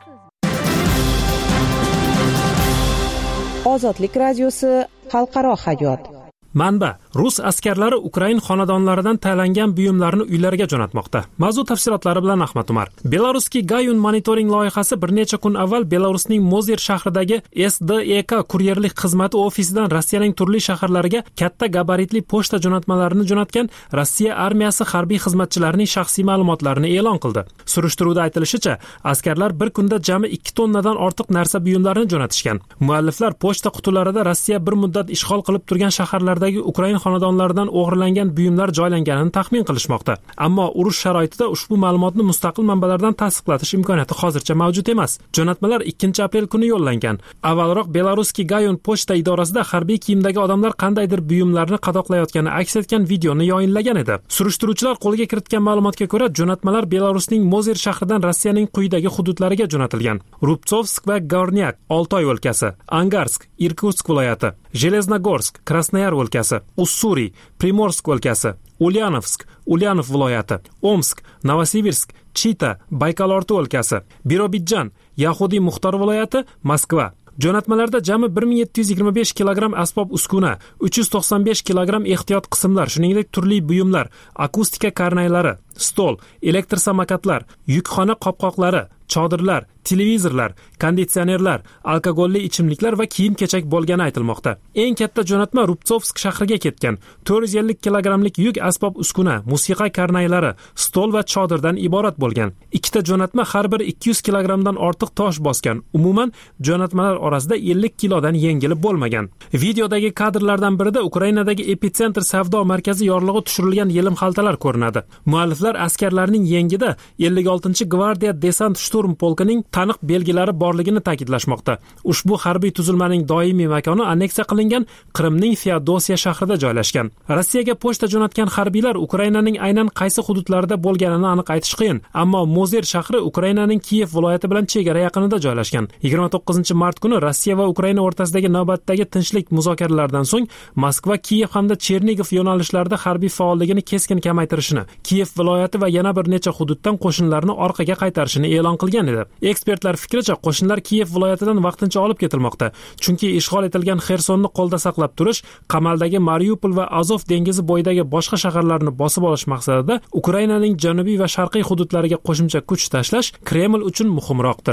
Ozodlik radiosi, xalqaro hayot. Manba: Rus askarlari Ukrain xonadonlaridan tayinlangan buyumlarni uylariga jo'natmoqda. Mavzu tafsilotlari bilan Ahmad Umar. Belarusning Gayun monitoring loyihasi bir necha kun avval Belarusning Mozir shahridagi S D E K kuryerlik xizmati ofisidan Rossiyaning turli shaharlariga katta gabaritli pochta jo'natmalarini jo'natgan Rossiya armiyasi harbiy xizmatchilarining shaxsiy ma'lumotlarini e'lon qildi. Surishtiruvda aytilishicha, askarlar bir kunda jami ikki tonnadan ortiq narsa buyumlarini jo'natishgan. Mualliflar pochta qutilarida Rossiya bir muddat ishg'ol qilib turgan shaharlardagi Ukrain xonadonlaridan o'g'irlangan buyumlar joylanganini taxmin qilishmoqda. Ammo urush sharoitida ushbu ma'lumotni mustaqil manbalardan tasdiqlatish imkoniyati hozircha mavjud emas. Jo'natmalar ikkinchi aprel kuni yo'llangan. Avvalroq Belarusning Gayun pochta idorasida harbiy kiyimdagi odamlar qandaydir buyumlarni qadoqlayotgani aks etgan videoni yoyinlagan edi. Surishtiruvchilar qo'lga kiritgan ma'lumotga ko'ra, jo'natmalar Belarusning Mozir shahridan Rossiyaning quyidagi hududlariga jo'natilgan: Rubtsovsk va Gornyak Oltoy o'lkasi, Angarsk Irkutsk viloyati, Железногорск Krasnoyar o'lkasi, Ussuriy Primorsk o'lkasi, Ulyanovsk Ulyanov viloyati, Omsk Novosibirsk Chita Baykalorti o'lkasi, Birobidjan Yahudiy Muxtor viloyati, Moskva. Jo'natmalarda jami bir ming yetti yuz yigirma besh kilogramm asbob uskuna, uch yuz to'qson besh kilogramm ehtiyot qismlar, shuningdek turli buyumlar, akustika karnaylari, stol, elektr samokatlar, yukxona qopqoqlari, chodirlar, televizorlar, konditsionerlar, alkogolli ichimliklar va kiyim-kechak bo'lgani aytilmoqda. Eng katta jo'natma Rubtsovsk shahriga ketgan. to'rt yuz ellik kilogrammlik yuk asbob uskuna, musiqa karnaylari, stol va chodirdan iborat bo'lgan. Ikkita jo'natma har bir ikki yuz kilogrammdan ortiq tosh bosgan. Umuman jo'natmalar orasida ellik kilodan yengili bo'lmagan. Videodagi kadrlardan birida Ukrainadagi epitsentr savdo markazi yorlig'i tushirilgan yelim xaltalar ko'rinadi. Mualliflar askarlarning yengida ellik oltinchi gvardiya desant shturm polkining taniq belgilari borligini ta'kidlashmoqda. Ushbu harbiy tuzilmaning doimiy makoni anneksiya qilingan Qrimning Feodosiya shahrida joylashgan. Rossiyaga pochta jo'natgan harbiylar Ukrainaning aynan qaysi hududlarida bo'lganini aniq aytish qiyin, ammo Mozir shahri Ukrainaning Kiyev viloyati bilan chegara yaqinida joylashgan. yigirma to'qqizinchi mart kuni Rossiya va Ukraina o'rtasidagi navbatdagi tinchlik muzokaralaridan so'ng Moskva, Kiyev hamda Chernigov yo'nalishlarida harbiy faolligini keskin kamaytirishini, Kiyev viloyati va yana bir necha hududdan qo'shinlarni orqaga qaytarishini e'lon qilgan edi. Ekspertlar fikricha, qo'shinlar Kiyev viloyatidan vaqtincha olib ketilmoqda, chunki ishg'ol etilgan Xersonni qo'lda saqlab turish, qamaldagi Mariupol va Azov dengizi bo'yidagi boshqa shaharlarni bosib olish maqsadida Ukrainaning janubiy va sharqiy hududlariga qo'shimcha kuch tashlash Kreml uchun muhimroqdir.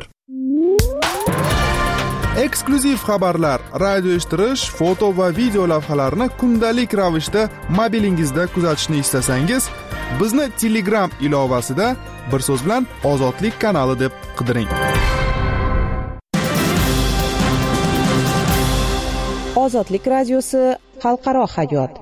Eksklyuziv xabarlar, radio eshittirish, foto va video lavhalarni kundalik ravishda mobilingizda kuzatishni istasangiz, bizni Telegram ilovasida bir so'z bilan Ozodlik kanali deb qidiring. Ozodlik radiosi, xalqaro hayot.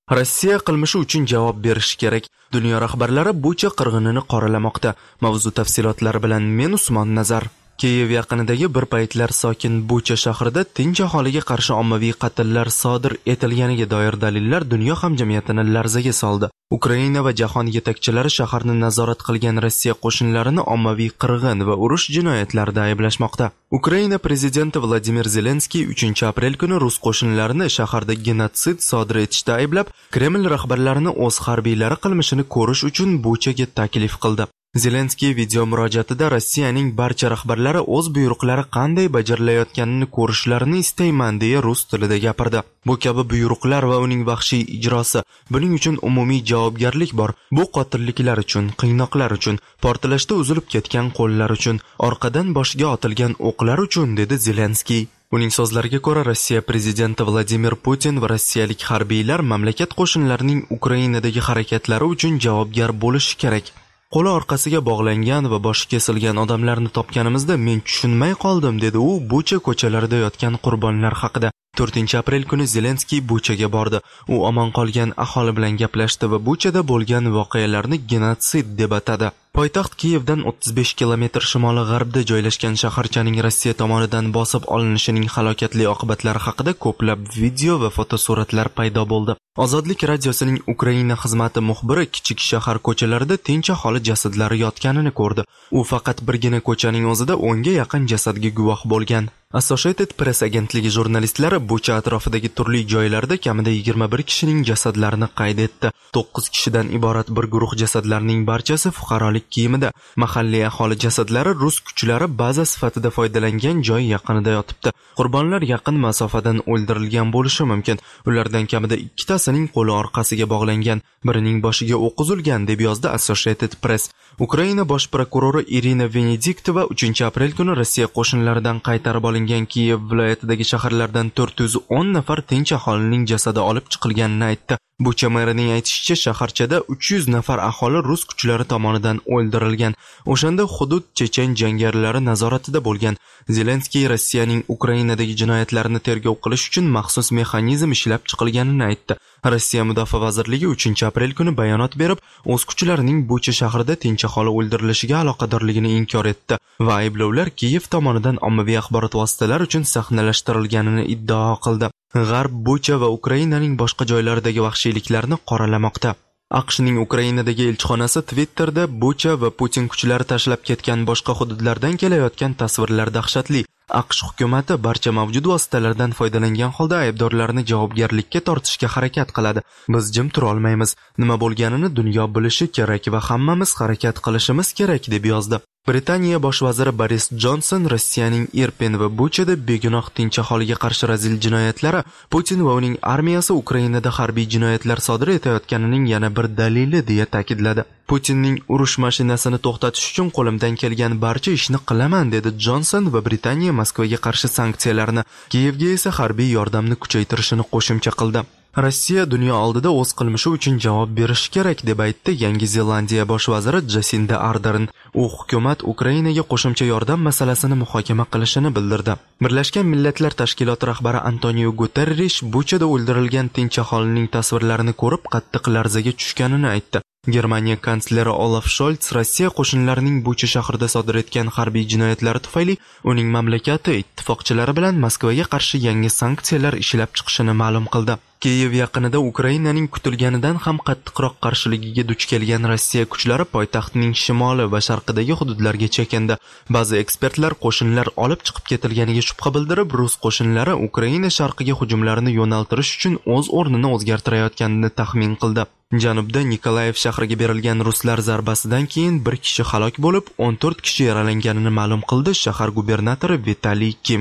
Rossiya qilmishi uchun javob berishi kerak. Dunyo rahbarlari Bucha qirg'inini qoralamoqda. Mavzu tafsilotlari bilan men Usmon Nazar. Kiyev yaqinidagi bir paytlar sokin Bucha shahrida tinch aholiga qarshi ommaviy qatllar sodir etilganiga doir dalillar dunyo hamjamiyatini larzaga soldi. Ukraina va jahon yetakchilari shaharni nazorat qilgan Rossiya qo'shinlarini ommaviy qirg'in va urush jinoyatlarida ayblashmoqda. Ukraina prezidenti Vladimir Zelenskiy uchinchi aprel kuni rus qo'shinlarini shaharda genotsid sodir etishda ayblab, Kreml rahbarlarini o'z harbiylari qilmishini ko'rish uchun Buchaga taklif qildi. Zelenskiy video murojaatida Rossiyaning barcha rahbarlari o'z buyruqlari qanday bajarilayotganini ko'rishlarini istayman deya rus tilida gapirdi. Bu kabi buyruqlar va uning vahshiy ijrosi, buning uchun umumiy javobgarlik bor. Bu qotilliklar uchun, qiynoqlar uchun, portlashda uzilib ketgan qo'llar uchun, orqadan boshiga otilgan o'qlar uchun, dedi Zelenskiy. Uning so'zlariga ko'ra, Rossiya prezidenti Vladimir Putin va rossiyalik harbiylar mamlakat qo'shinlarining Ukrainadagi harakatlari uchun javobgar bo'lishi kerak. Qo'li orqasiga bog'langan va boshi kesilgan odamlarni topganimizda men tushunmay qoldim, dedi u Bucha ko'chalarida yotgan qurbonlar haqida. to'rtinchi aprel kuni Zelenskiy Buchaga bordi. U omon qolgan aholi bilan gaplashdi va Buchada bo'lgan voqealarni genotsid deb atadi. Poytaxt Kiyevdan o'ttiz besh kilometr shimoli-g'arbda joylashgan shaharchaning Rossiya tomonidan bosib olinishining halokatli oqibatlari haqida ko'plab video va fotosuratlar paydo bo'ldi. Ozodlik radiosining Ukraina xizmati muxbiri kichik shahar ko'chalarida tinch aholi jasadlari yotganini ko'rdi. U faqat birgina ko'chaning o'zida o'nga yaqin jasadga guvoh bo'lgan. Associated Press agentligi jurnalistlari Bucha atrofidagi turli joylarda kamida yigirma bir kishining jasadlarini qayd etdi. to'qqiz kishidan iborat bir guruh jasadlarning barchasi fuqarolik kiyimida. Mahalliy aholi jasadlari rus kuchlari baza sifatida foydalangan joy yaqinida yotibdi. Qurbonlar yaqin masofadan o'ldirilgan bo'lishi mumkin. Ulardan kamida ikkitasining qo'li orqasiga bog'langan, birining boshiga o'q uzilgan, deb yozdi Associated Press. Ukraina bosh prokurori Irina Venediktova uchinchi aprel kuni Rossiya qo'shinlaridan qaytarib olingan Kiyev viloyatidagi shaharlardan to'rt yuz o'n nafar tinch aholining jasadi olib chiqilganini aytdi. Bucha merining aytishicha, shaharchada uch yuz nafar aholi rus kuchlari tomonidan o'ldirilgan. O'shanda hudud chechen jangarilari nazoratida bo'lgan. Zelenskiy Rossiyaning Ukrainadagi jinoyatlarini tergov qilish uchun maxsus mexanizm ishlab chiqilganini aytdi. Rossiya Mudofaa vazirligi uchinchi aprel kuni bayonot berib, o'z kuchlarining Bucha shahrida tinch aholi o'ldirilishiga aloqadorligini inkor etdi va ayblovlar Kiyev tomonidan ommaviy axborot vositalari uchun sahnalashtirilganini iddao qildi. G'arb Bucha va Ukrainaning boshqa joylaridagi vahshiyliklarni qoralamoqda. AQShning Ukrainadagi elchixonasi Twitterda Bucha va Putin kuchlari tashlab ketgan boshqa hududlardan kelayotgan tasvirlar dahshatli. AQSh hukumatı barcha mavjud vositalardan foydalangan holda aybdorlarni javobgarlikka tortishga harakat qiladi. Biz jim tura olmaymiz. Nima bo'lganini dunyo bilishi kerak va hammamiz harakat qilishimiz kerak, deb yozdi. Britaniya bosh vaziri Boris Johnson Rossiyaning Irpin va Buchada begunoh tinch aholiga qarshi razil jinoyatlari Putin va uning armiyasi Ukrainada harbiy jinoyatlar sodir etayotganining yana bir dalili deya ta'kidladi. Putinning urush mashinasini to'xtatish uchun qo'limdan kelgan barcha ishni qilaman, dedi Johnson va Britaniya Moskvaga qarshi sanksiyalarni, Kiyevga esa harbiy yordamni kuchaytirishini qo'shimcha qildi. Rossiya dunyo oldida o'z qilmishi uchun javob berishi kerak, deb aytdi Yangi Zelandiya bosh vaziri Jasinda Ardern. U hukumat Ukrainaga qo'shimcha yordam masalasini muhokama qilishini bildirdi. Birlashgan Millatlar Tashkiloti rahbari Antonio Guterrish Buchada o'ldirilgan tinch aholining tasvirlarini ko'rib qattiq larzaga tushganini aytdi. Germaniya kansleri Olaf Scholz Rossiya qo'shinlarining Bucha shahrida sodir etgan harbiy jinoyatlari tufayli uning mamlakati ittifoqchilari bilan Moskvaga qarshi yangi sanksiyalar ishlab chiqishini ma'lum qildi. Kiyev yaqinida Ukrainaning kutilganidan ham qattiqroq qarshiligiga duch kelgan Rossiya kuchlari poytaxtning shimoli va sharqidagi hududlarga chekindi. Ba'zi ekspertlar qo'shinlar olib chiqib ketilganiga shubha bildirib, rus qo'shinlari Ukraina sharqiga hujumlarini yo'naltirish uchun o'z o'rnini o'zgartirayotganini taxmin qildi. Janubda Nikolayev shahriga berilgan ruslar zarbasidan keyin bir kishi halok bo'lib, o'n to'rt kishi yaralanganini ma'lum qildi shahar gubernatori Vitaliy Kim.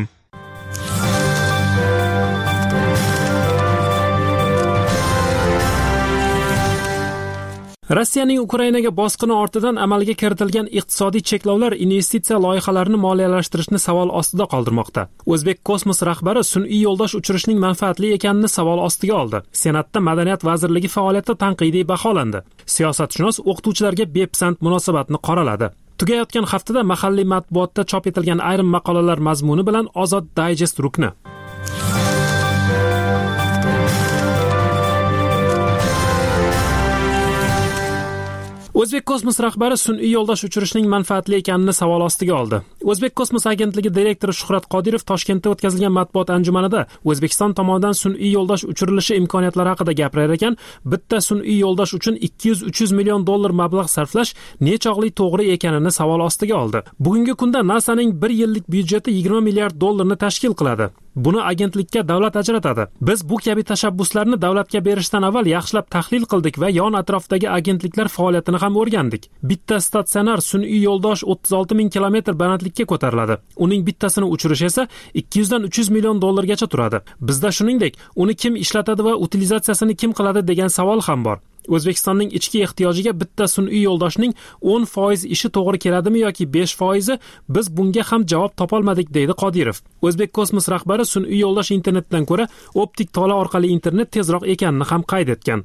Rossiyaning Ukrainaga bosqini ortidan amalga kiritilgan iqtisodiy cheklovlar investitsiya loyihalarini moliyalashtirishni savol ostida qoldirmoqda. O'zbek kosmos rahbari sun'iy yo'ldosh uchirishning manfaatli ekanini savol ostiga oldi. Senatda Madaniyat vazirligi faoliyati tanqidiy baholandi. Siyosatshunos o'qituvchilarga bepisand munosabatni qoraladi. Tugayotgan haftada mahalliy matbuotda chop etilgan ayrim maqolalar mazmuni bilan Ozod Digest rukni. O'zbek kosmos rahbari sun'iy yo'ldosh uchirishning manfaatli ekanini savol ostiga oldi. O'zbek kosmos agentligi direktori Shuhrat Qodirov Toshkentda o'tkazilgan matbuot anjumanida O'zbekiston tomonidan sun'iy yo'ldosh uchirilishi imkoniyatlari haqida gapirar ekan, bitta sun'iy yo'ldosh uchun ikki yuz uch yuz million dollar mablag' sarflash nechog'li to'g'ri ekanini savol ostiga oldi. Bugungi kunda NASAning bir yillik byudjeti yigirma milliard dollarni tashkil qiladi. Buni agentlikka davlat ajratadi. Biz bu kabi tashabbuslarni davlatga berishdan avval yaxshilab tahlil qildik va yon atrofdagi agentliklar faoliyatini ham o'rgandik. Bitta statsionar sun'iy yo'ldosh o'ttiz olti ming kilometr balandlikka ko'tariladi. Uning bittasini uchirish esa ikki yuz dan uch yuz million dollargacha turadi. Bizda shuningdek, uni kim ishlatadi va utilizatsiyasini kim qiladi degan savol ham bor. O'zbekistonning ichki ehtiyojiga bitta sun'iy yo'ldoshning o'n foiz ishi to'g'ri keladimi yoki besh foizi, biz bunga ham javob topolmadik, deydi Qodirov. O'zbek kosmos rahbari sun'iy yo'ldosh internetdan ko'ra optik tola orqali internet tezroq ekanini ham qayd etgan.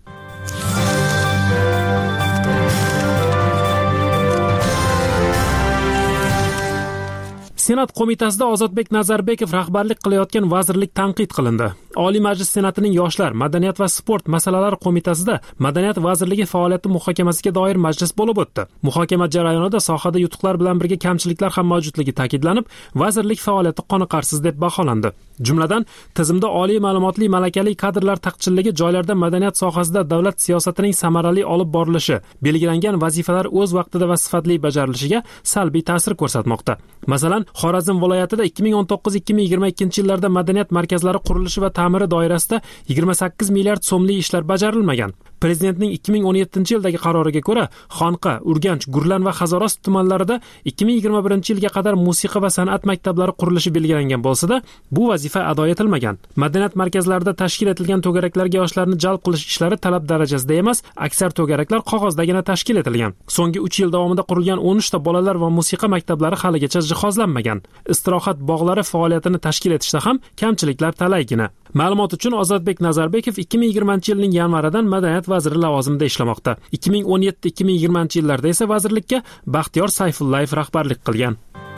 Senat qo'mitasida Ozodbek Nazarbekov rahbarlik qilayotgan vazirlik tanqid qilindi. Oliy Majlis Senatining Yoshlar, madaniyat va sport masalalari qo'mitasida Madaniyat vazirligi faoliyati muhokamasiga doir majlis bo'lib o'tdi. Muhokama jarayonida sohada yutuqlar bilan birga kamchiliklar ham mavjudligi ta'kidlanib, vazirlik faoliyati qoniqarsiz deb baholandi. Jumladan, tizimda oliy ma'lumotli malakali kadrlar taqchilligi, joylarda madaniyat sohasida davlat siyosatining samarali olib borilishi, belgilangan vazifalar o'z vaqtida va sifatli bajarilishiga salbiy ta'sir ko'rsatmoqda. Masalan, Xorazm viloyatida ikki ming o'n to'qqiz ikki ming yigirma ikkinchi yillarda madaniyat markazlari qurilishi va ta'miri doirasida yigirma sakkiz milliard so'mlik ishlar bajarilmagan. Prezidentning ikki ming o'n yettinchi yildagi qaroriga ko'ra, Xonqa, Urganch, Gurlan va Hazorast tumanlarida ikki ming yigirma birinchi yilga qadar musiqa va san'at maktablari qurilishi belgilangan bo'lsa-da, bu vazifa ado etilmagan. Madaniyat markazlarida tashkil etilgan to'garaklarga yoshlarni jalb qilish ishlari talab darajasida emas, aksar to'garaklar qog'ozdagina tashkil etilgan. So'nggi uch yil davomida qurilgan o'n uchta bolalar va musiqa maktablari haligacha jihozlanmagan. Istirohat bog'lari faoliyatini tashkil etishda ham kamchiliklar talaygina. Ma'lumot uchun Ozodbek Nazarbekov ikki ming yigirmanchi yilning yanvaridan madaniyat vaziri lavozimida ishlamoqda. ikki ming o'n yetti ikki ming yigirmanchi yillarda esa vazirlikka Baxtiyor Sayfullayev rahbarlik qilgan.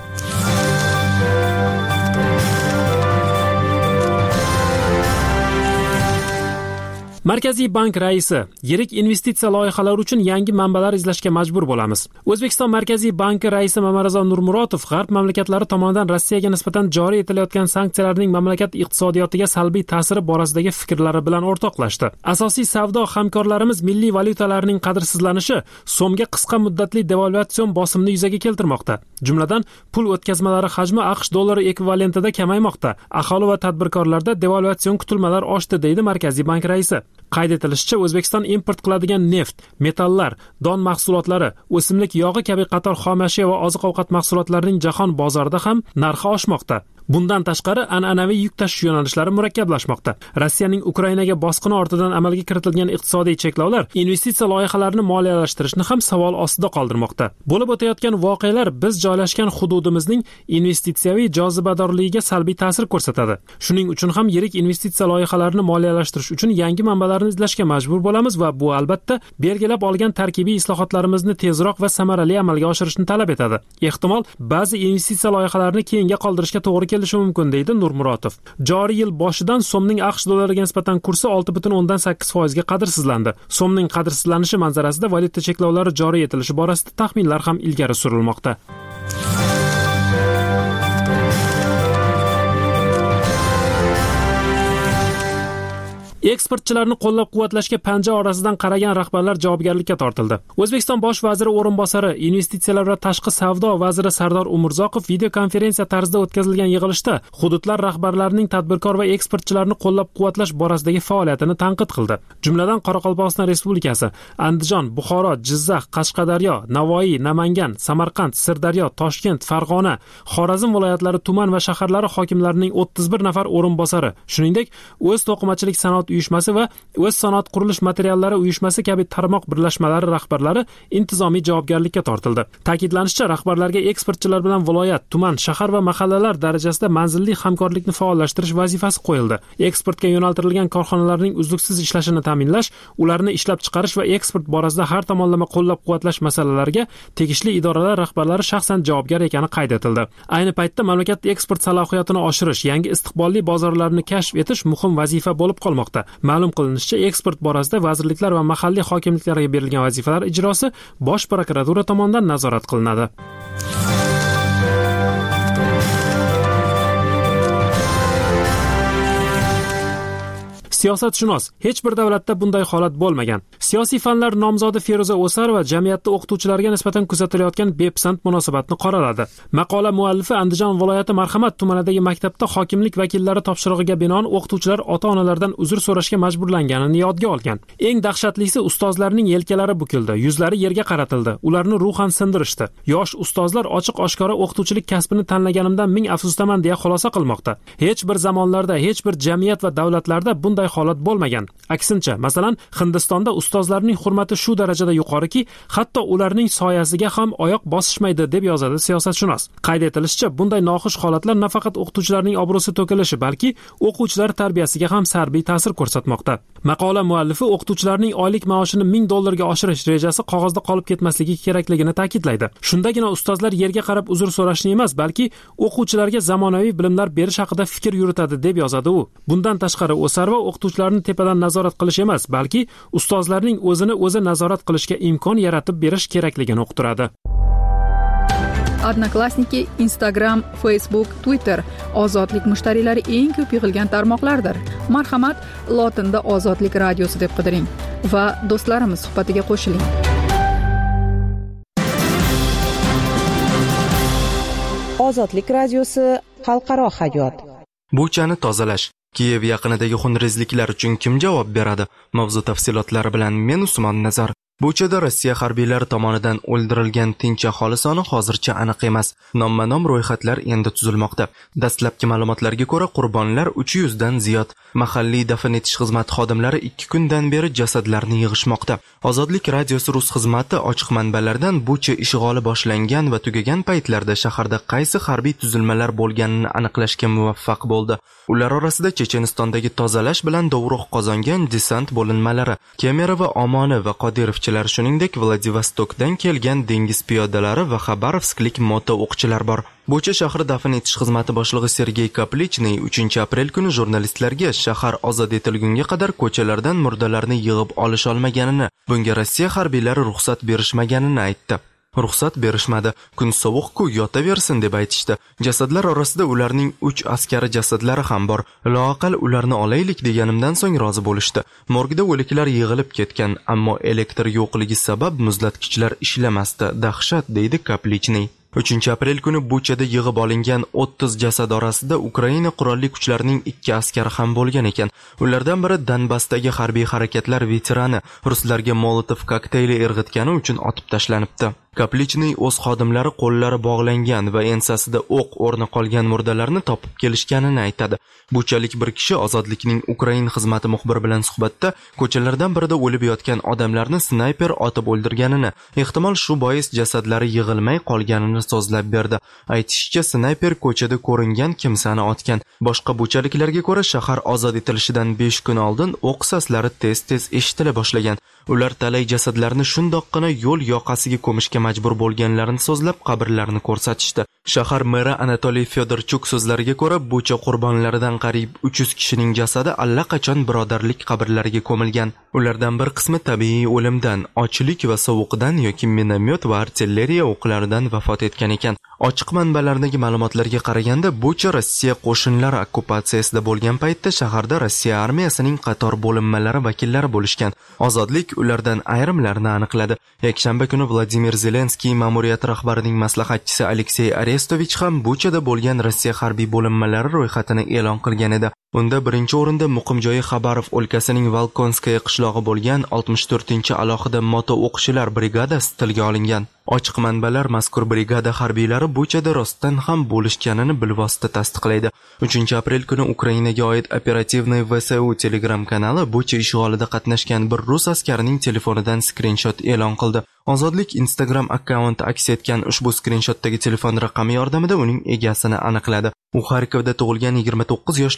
Markaziy bank raisi: yirik investitsiya loyihalari uchun yangi manbalar izlashga majbur bo'lamiz. O'zbekiston Markaziy banki raisi Mamarazo Nurmuratov G'arb mamlakatlari tomonidan Rossiyaga nisbatan joriy etilayotgan sanksiyalarning mamlakat iqtisodiyotiga salbiy ta'siri borasidagi fikrlari bilan o'rtoqlashdi. Asosiy savdo hamkorlarimiz milliy valyutalarining qadrsizlanishi so'mga qisqa muddatli devalvatsiyon bosimini yuzaga keltirmoqda. Jumladan, pul o'tkazmalari hajmi AQSh dollari ekvivalentida kamaymoqda. Aholi va tadbirkorlarda devalvatsion kutilmalar oshdi, deydi Markaziy bank raisi. Qayd etilishicha, O'zbekiston import qiladigan neft, metallar, don mahsulotlari, o'simlik yog'i kabi qator xomashyo va oziq-ovqat mahsulotlarining jahon bozorida ham narxi oshmoqda. Bundan tashqari, an'anaviy yuk tashish yo'nalishlari murakkablashmoqda. Rossiyaning Ukrainaga bosqini ortidan amalga kiritilgan iqtisodiy cheklovlar investitsiya loyihalarini moliyalashtirishni ham savol ostida qoldirmoqda. Bo'lib o'tayotgan voqealar biz joylashgan hududimizning investitsiyaviy jozibadorligiga salbiy ta'sir ko'rsatadi. Shuning uchun ham yirik investitsiya loyihalarini moliyalashtirish uchun yangi manbalarni izlashga majbur bo'lamiz va bu albatta belgilab olgan tarkibiy islohotlarimizni tezroq va samarali amalga oshirishni talab etadi. Ehtimol ba'zi investitsiya loyihalarini keyinga qoldirishga to'g'ri kelishi mumkin, deydi Nurmuratov. Joriy yil boshidan so'mning AQSh dollariga nisbatan kursi olti butun o'ndan sakkiz foiz ga qadrsizlandi. So'mning qadrsizlanishi manzarasida valyuta cheklovlari joriy etilishi borasida taxminlar ham ilgari surilmoqda. Eksportchilarni qo'llab-quvvatlashga panja orasidan qaragan rahbarlar javobgarlikka tortildi. O'zbekiston bosh vaziri o'rinbosari, investitsiyalar va tashqi savdo vaziri Sardor Umurzoqov video konferensiya tarzida o'tkazilgan yig'ilishda hududlar rahbarlarining tadbirkor va eksportchilarni qo'llab-quvvatlash borasidagi faoliyatini tanqid qildi. Jumladan, Qoraqalpog'iston Respublikasi, Andijon, Buxoro, Jizzax, Qashqadaryo, Navoiy, Namangan, Samarqand, Sirdaryo, Toshkent, Farg'ona, Xorazm viloyatlari tuman va shaharlari hokimlarining o'ttiz bir nafar o'rinbosari, shuningdek, o'z to'qimachilik sanoat uyushmasi va o'z sanoat qurilish materiallari uyushmasi kabi tarmoq birlashmalari rahbarlari intizomiy javobgarlikka tortildi. Ta'kidlanishicha, rahbarlarga eksportchilar bilan viloyat, tuman, shahar va mahallalar darajasida manzilli hamkorlikni faollashtirish vazifasi qo'yildi. Eksportga yo'naltirilgan korxonalarning uzluksiz ishlashini ta'minlash, ularni ishlab chiqarish va eksport borasida har tomonlama qo'llab-quvvatlash masalalariga tegishli idoralar rahbarlari shaxsan javobgar ekani qayd etildi. Ayni paytda mamlakat eksport salohiyatini oshirish, yangi istiqbolli bozorlarni kashf etish muhim vazifa bo'lib qolmoqda. Ma'lum qilinishicha, eksport borasida vazirliklar va mahalliy hokimliklarga berilgan vazifalar ijrosi Bosh prokuratura tomonidan nazorat qilinadi. Siyosatshunos: hech bir davlatda bunday holat bo'lmagan. Siyosiy fanlar nomzodi Feruza O'sarova jamiyatda o'qituvchilarga nisbatan kuzatilayotgan bepisand munosabatni qoraladi. Maqola muallifi Andijon viloyati Marhamat tumanidagi maktabda hokimlik vakillari topshirig'iga binoan o'qituvchilar ota-onalardan uzr so'rashga majburlanganini yodga olgan. Eng dahshatlisi, ustozlarning yelkalari bukildi, yuzlari yerga qaratildi, ularni ruhan sindirishdi. Yosh ustozlar ochiq-oshkora o'qituvchilik kasbini tanlaganimdan ming afsusdaman deya xulosa qilmoqda. Hech bir zamonlarda, hech bir jamiyat va davlatlarda bunday holat bo'lmagan. Aksincha, masalan, Hindistonda ustozlarning hurmati shu darajada yuqoriki, hatto ularning soyasiga ham oyoq bosishmaydi, deb yozadi siyosatshunos. Qayd etilishicha, bunday noxush holatlar nafaqat o'qituvchilarning obro'si to'kilishi, balki o'quvchilar tarbiyasiga ham salbiy ta'sir ko'rsatmoqda. Maqola muallifi o'qituvchilarning oylik maoshini ming dollarga oshirish rejasi qog'ozda qolib ketmasligi kerakligini ta'kidlaydi. Shundagina ustozlar yerga qarab uzr so'rashni emas, balki o'quvchilarga zamonaviy bilimlar berish haqida fikr yuritadi, deb yozadi u. Bundan tashqari, O'sarova o'qituvchilarni tepadan nazorat qilish emas, balki ustozlarning o'zini o'zi nazorat qilishga imkon yaratib berish kerakligini uqtiradi. Odnoklassniki, Instagram, Facebook, Twitter ozodlik mushtariylari eng ko'p yig'ilgan tarmoqlardir. Marhamat lotinda Ozodlik radiosi deb qidiring va do'stlarimiz suhbatiga qo'shiling. Ozodlik radiosi xalqaro hayot. Buchani tozalash. Kiyev yaqinidagi xunrezliklar uchun kim javob beradi? Mavzu tafsilotlari bilan men Usmon Nazar. Buchada Rossiya harbiylari tomonidan o'ldirilgan tinch aholi soni hozircha aniq emas. Nomma-nom ro'yxatlar endi tuzilmoqda. Dastlabki ma'lumotlarga ko'ra, qurbonlar uch yuz dan ziyod. Mahalliy dafn etish xizmati xodimlari ikki kundan beri jasadlarni yig'ishmoqda. Ozodlik radiosi rus xizmati ochiq manbalardan Bucha ishg'oli boshlangan va tugagan paytlarda shaharda qaysi harbiy tuzilmalar bo'lganini aniqlashga muvaffaq bo'ldi. Ular orasida Chechenistondagi tozalash bilan dovruq qozongan desant bo'linmalari, Kemerova, Omoni va Qodirovchilar, shuningdek Vladivostokdan kelgan dengiz piyodalari va Xabarovsklik moto o'qchilar bor. Bucha shahri dafn etish xizmati boshlig'i Sergey Kaplichniy uchinchi aprel kuni jurnalistlarga shahar ozod etilgunga qadar ko'chalardan murdalarni yig'ib olish olmaganini, bunga Rossiya harbiylari ruxsat berishmaganini aytdi. Ruxsat berishmadi. Kun sovuq-ku, yotaversin deb aytishdi. Jasadlar orasida ularning uch askari jasadlari ham bor. Loaqal ularni olaylik deganimdan so'ng rozi bo'lishdi. Morgda o'liklar yig'ilib ketgan, ammo elektr yo'qligi sabab muzlatgichlar ishlamasdi. Dahshat, deydi Kaplichniy. uchinchi aprel kuni Buchada yig'ib olingan o'ttiz jasad orasida Ukraina qurolli kuchlarining ikki askari ham bo'lgan ekan. Ulardan biri Donbassdagi harbiy harakatlar veterani, ruslarga Molotov kokteyli irg'itgani uchun otib tashlanibdi. Kaplichniy o'z xodimlari qo'llari bog'langan va ensasida o'q o'rni qolgan murdalarni topib kelishganini aytadi. Buchalik bir kishi Ozodlikning Ukraina xizmati muxbiri bilan suhbatda ko'chalardan birida o'lib yotgan odamlarni snayper otib o'ldirganini, ehtimol shu bois jasadlari yig'ilmay qolganini so'zlab berdi. Aytishicha, snayper ko'chada ko'ringan kimsani otgan. Boshqa buchaliklarga ko'ra, shahar ozod etilishidan besh kun oldin o'q saslari tez-tez eshitila boshlagan. Ular talay jasadlarni shundoqqina yo'l yoqasiga ko'mishga majbur bo'lganlarini so'zlab, qabrlarni ko'rsatishdi. Shahar meri Anatoliy Fyodorchuk so'zlariga ko'ra, Bucha qurbonlaridan qariyb uch yuz kishining jasadi allaqachon birodarlik qabrlariga ko'milgan. Ulardan bir qismi tabiiy o'limdan, ochlik va sovuqdan yoki minomyot va artilleriya o'qlaridan vafot etgan ekan. Ochiq manbalardagi ma'lumotlarga qaraganda, Bucha Rossiya qo'shinlari okkupatsiyasida bo'lgan paytda shaharda Rossiya armiyasining qator bo'linmalari vakillari bo'lishgan. Ozodlik ulardan ayrimlarini aniqladi. Yakshanba kuni Vladimir Zelenskiy ma'muriyati rahbarining maslahatchisi Aleksey Arestovich ham Buchada bo'lgan Rossiya harbiy bo'linmalari ro'yxatini e'lon qilgan edi. Unda birinchi o'rinda muqim joyi Xabarov o'lkasining Volkonskaya qishlog'i bo'lgan oltmish to'rtinchi alohida moto o'qchilar brigadasi tilga olingan. Ochiq manbalar mazkur brigada harbiylari Buchada rostdan ham bo'lishganini bilvosita tasdiqlaydi. uchinchi aprel kuni Ukrainaga oid operativniy V S U Telegram kanali Bucha ishg'olida qatnashgan bir rus askarining telefonidan skrinshot e'lon qildi. Ozodlik Instagram akkaunti aks etgan ushbu skrinshotdagi telefon raqami yordamida uning egasini aniqladi. U Xarkovda tug'ilgan yigirma to'qqiz yoshli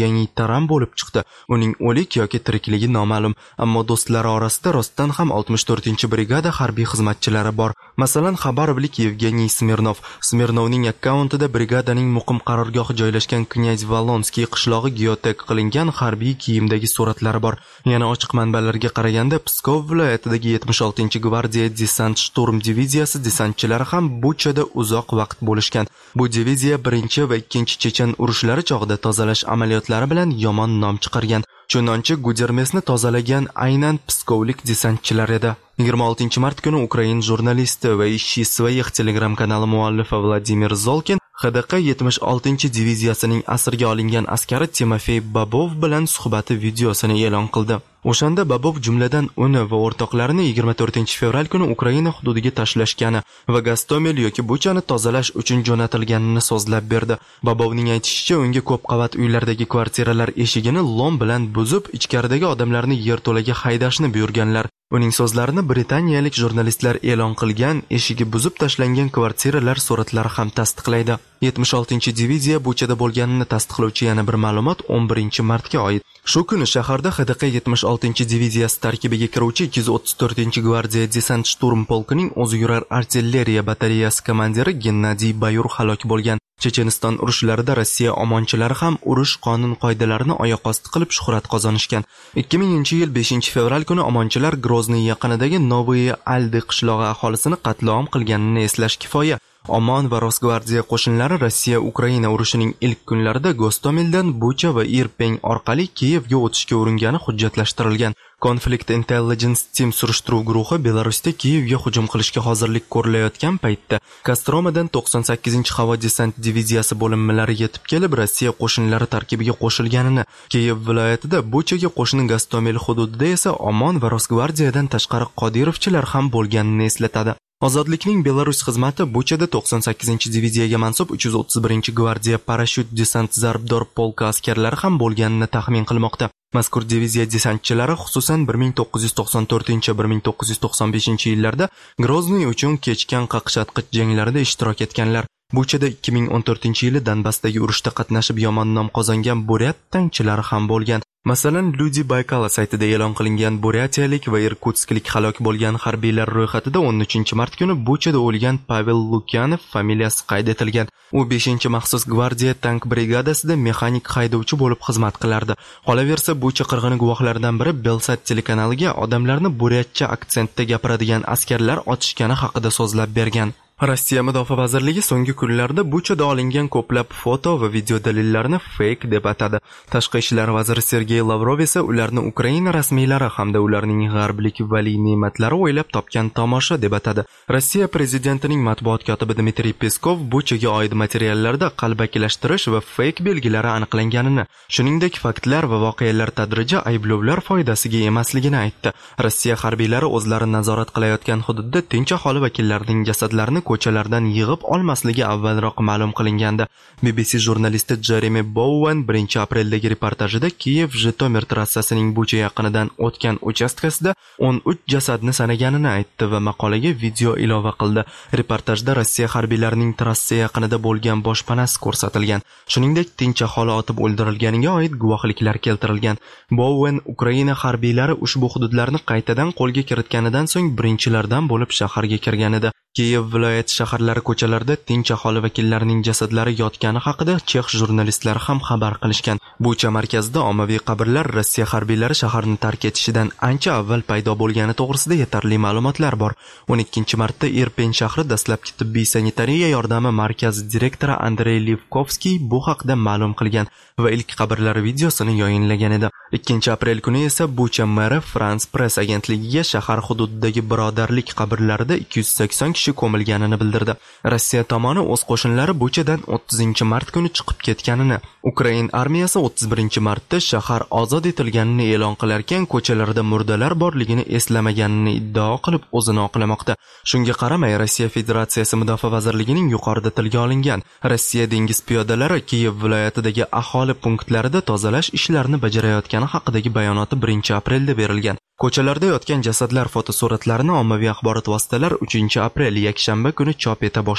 Yevgeniy Taran bo'lib chiqdi. Uning o'lik yoki tirikligi noma'lum, ammo do'stlari orasida rostdan ham oltmish to'rtinchi brigada harbiy xizmatchilari bor. Masalan, xabarovlik Yevgeniy Smirnov. Smirnovning akkauntida brigadaning muqim qarorgohi joylashgan Knyaz Valonskiy qishlog'i geotek qilingan harbiy kiyimdagi suratlari bor. Yana ochiq manbalarga qaraganda Pskov viloyatidagi yetmish oltinchi gvardiya desant shturm diviziyasi desantchilari ham Buchada uzoq vaqt bo'lishgan. Bu diviziya birinchi va ikkinchi chechen urushlari chog'ida tozalash amaliyotlari bilan yomon nom chiqargan. Chunonchi Gudermesni tozalagan aynan pskovlik desantchilar edi. yigirma oltinchi mart kuni Ukrain jurnalisti va ishchi Svayix Telegram kanali muallifi Vladimir Zolkin X D Q yetmish oltinchi diviziyasining asirga olingan askari Timofey Babov bilan suhbati videosini e'lon qildi. O'shanda Babov jumladan uni va o'rtoqlarini yigirma to'rtinchi fevral kuni Ukraina hududiga tashlashgani va Gostomel yoki Buchani tozalash uchun jo'natilganini so'zlab berdi. Babovning aytishicha, unga ko'p qavat uylardagi kvartiralar eshigini lom bilan buzib, ichkaridagi odamlarni yerto'laga haydashni buyurganlar. Uning so'zlarini britaniyalik jurnalistlar e'lon qilgan eshigi buzib tashlangan kvartiralar suratlari ham tasdiqlaydi. yetmish oltinchi diviziya Buchada bo'lganini tasdiqlovchi yana bir ma'lumot o'n birinchi martga oid. Shu kuni shaharda X D Q yetmish oltinchi diviziyasi tarkibiga kiruvchi ikki yuz o'ttiz to'rtinchi gvardiya desant shturm polkining o'zi yurar artilleriya batareyasi komandiri Gennadiy Bayur halok bo'lgan. Checheniston urushlarida Rossiya omonchilari ham urush qonun qoidalarini oyoq osti qilib shuhrat qozonishgan. ikki minginchi yil beshinchi fevral kuni omonchilar Grozniy yaqinidagi Novoye Aldi qishlog'i aholisini qatl-om qilganini eslash kifoya. Omon va Rosgvardiya qo'shinlari Rossiya Ukraina urushining ilk kunlarida Gostomeldan Bucha va Irpeng orqali Kiyevga o'tishga uringani hujjatlashtirilgan. Conflict Intelligence Team surishtiruv guruhi Belarusda Kiyevga hujum qilishga hozirlik ko'rilayotgan paytda Kostromadan to'qson sakkizinchi havo desant diviziyasi bo'linmalari yetib kelib, Rossiya qo'shinlari tarkibiga qo'shilganini, Kiyev viloyatida Buchaga qo'shni Gostomel hududida esa Omon va Rosgvardiyadan tashqari Qodirovchilar ham bo'lganini eslatadi. Ozodlikning Belarus xizmati Buchada to'qson sakkizinchi diviziyaga mansub uch yuz o'ttiz birinchi gvardiya parashyut desant zarbdor polka askarlari ham bo'lganini taxmin qilmoqda. Mazkur diviziya desantchilari xususan bir ming to'qqiz yuz to'qson to'rtinchi - bir ming to'qqiz yuz to'qson beshinchi yillarda Grozniy uchun kechgan qaqshatqich janglarida ishtirok etganlar. Buchada ikki ming o'n to'rtinchi yili Donbassdagi urushda qatnashib yomon nom qozongan Buryat tankchilari ham bo'lgan. Masalan, Люди Baykala saytida e'lon qilingan Buryatiyalik va Irkutsklik halok bo'lgan harbiylar ro'yxatida o'n uchinchi mart kuni Buchada o'lgan Pavel Lukyanov familiyasi qayd etilgan. U beshinchi maxsus gvardiya tank brigadasida mexanik haydovchi bo'lib xizmat qilardi. Qolaversa, Bucha qirg'ini guvohlaridan biri Belsat telekanaliga odamlarni buryatcha aksentda gapiradigan askarlar otishgani haqida so'zlab bergan. Rossiya Mudofaa vazirligi so'nggi kunlarda Buchada olingan ko'plab foto va video dalillarni fake deb atadi. Tashqi ishlar vaziri Sergey Lavrov esa ularni Ukraina rasmiylari hamda ularning g'arblik vali ne'matlari o'ylab topgan tomosha deb atadi. Rossiya prezidentining matbuot kotibi Dmitriy Peskov Buchaga oid materiallarda qalbakilashtirish va fake belgilari aniqlanganini, shuningdek faktlar va voqealar tadriji ayblovlar foydasiga emasligini aytdi. Rossiya harbiylari o'zlari nazorat qilayotgan hududda tinch aholi vakillarining jasadlarini ko'chalardan yig'ib olmasligi avvalroq ma'lum qilingandi. B B C jurnalisti Jeremy Bowen birinchi apreldagi reportajida Kiyev-Jitomer trassasining Bucha yaqinidan o'tgan uchastkasida o'n uch jasadni sanaganini aytdi va maqolaga video ilova qildi. Reportajda Rossiya harbiylarining trassa yaqinida bo'lgan boshpanasi ko'rsatilgan. Shuningdek, tinch aholi otib o'ldirilganiga oid guvohliklar keltirilgan. Bowen Ukraina harbiylari ushbu hududlarni qaytadan qo'lga kiritganidan so'ng birinchilardan bo'lib shaharga kirgan edi. Kiyev viloyat shaharlari ko'chalarida tinch aholi vakillarining jasadlari yotgani haqida chex jurnalistlari ham xabar qilishgan. Bucha markazida ommaviy qabrlar Rossiya harbiylari shaharni tark etishidan ancha avval paydo bo'lgani to'g'risida yetarli ma'lumotlar bor. o'n ikkinchi martda Irpen shahri dastlabki tibbiy sanitariya yordami markazi direktori Andrey Livkovskiy bu haqda ma'lum qilgan va ilk qabrlar videosini yayinlagan edi. ikkinchi aprel kuni esa Bucha meri France Press agentligiga shahar hududidagi birodarlik qabrlarida ikki yuz sakson kishi ko'milganini bildirdi. Rossiya tomoni o'z qo'shinlari Buchadan o'ttizinchi mart kuni chiqib ketganini, Ukraina armiyasi o'ttiz birinchi martda shahar ozod etilganini e'lon qilarkan, ko'chalarda murdalar borligini eslamaganini iddao qilib o'zini oqlamoqda. Shunga qaramay, Rossiya Federatsiyasi Mudofaa vazirligining yuqorida tilga olingan Rossiya dengiz piyodalari Kiyev viloyatidagi aholi punktlarida tozalash ishlarini bajarayotgani haqidagi bayonoti birinchi aprelda berilgan. Ko'chalarda yotgan jasadlar fotosuratlarini ommaviy axborot vositalari uchinchi aprel yakshanba kuni chop eta boshladi.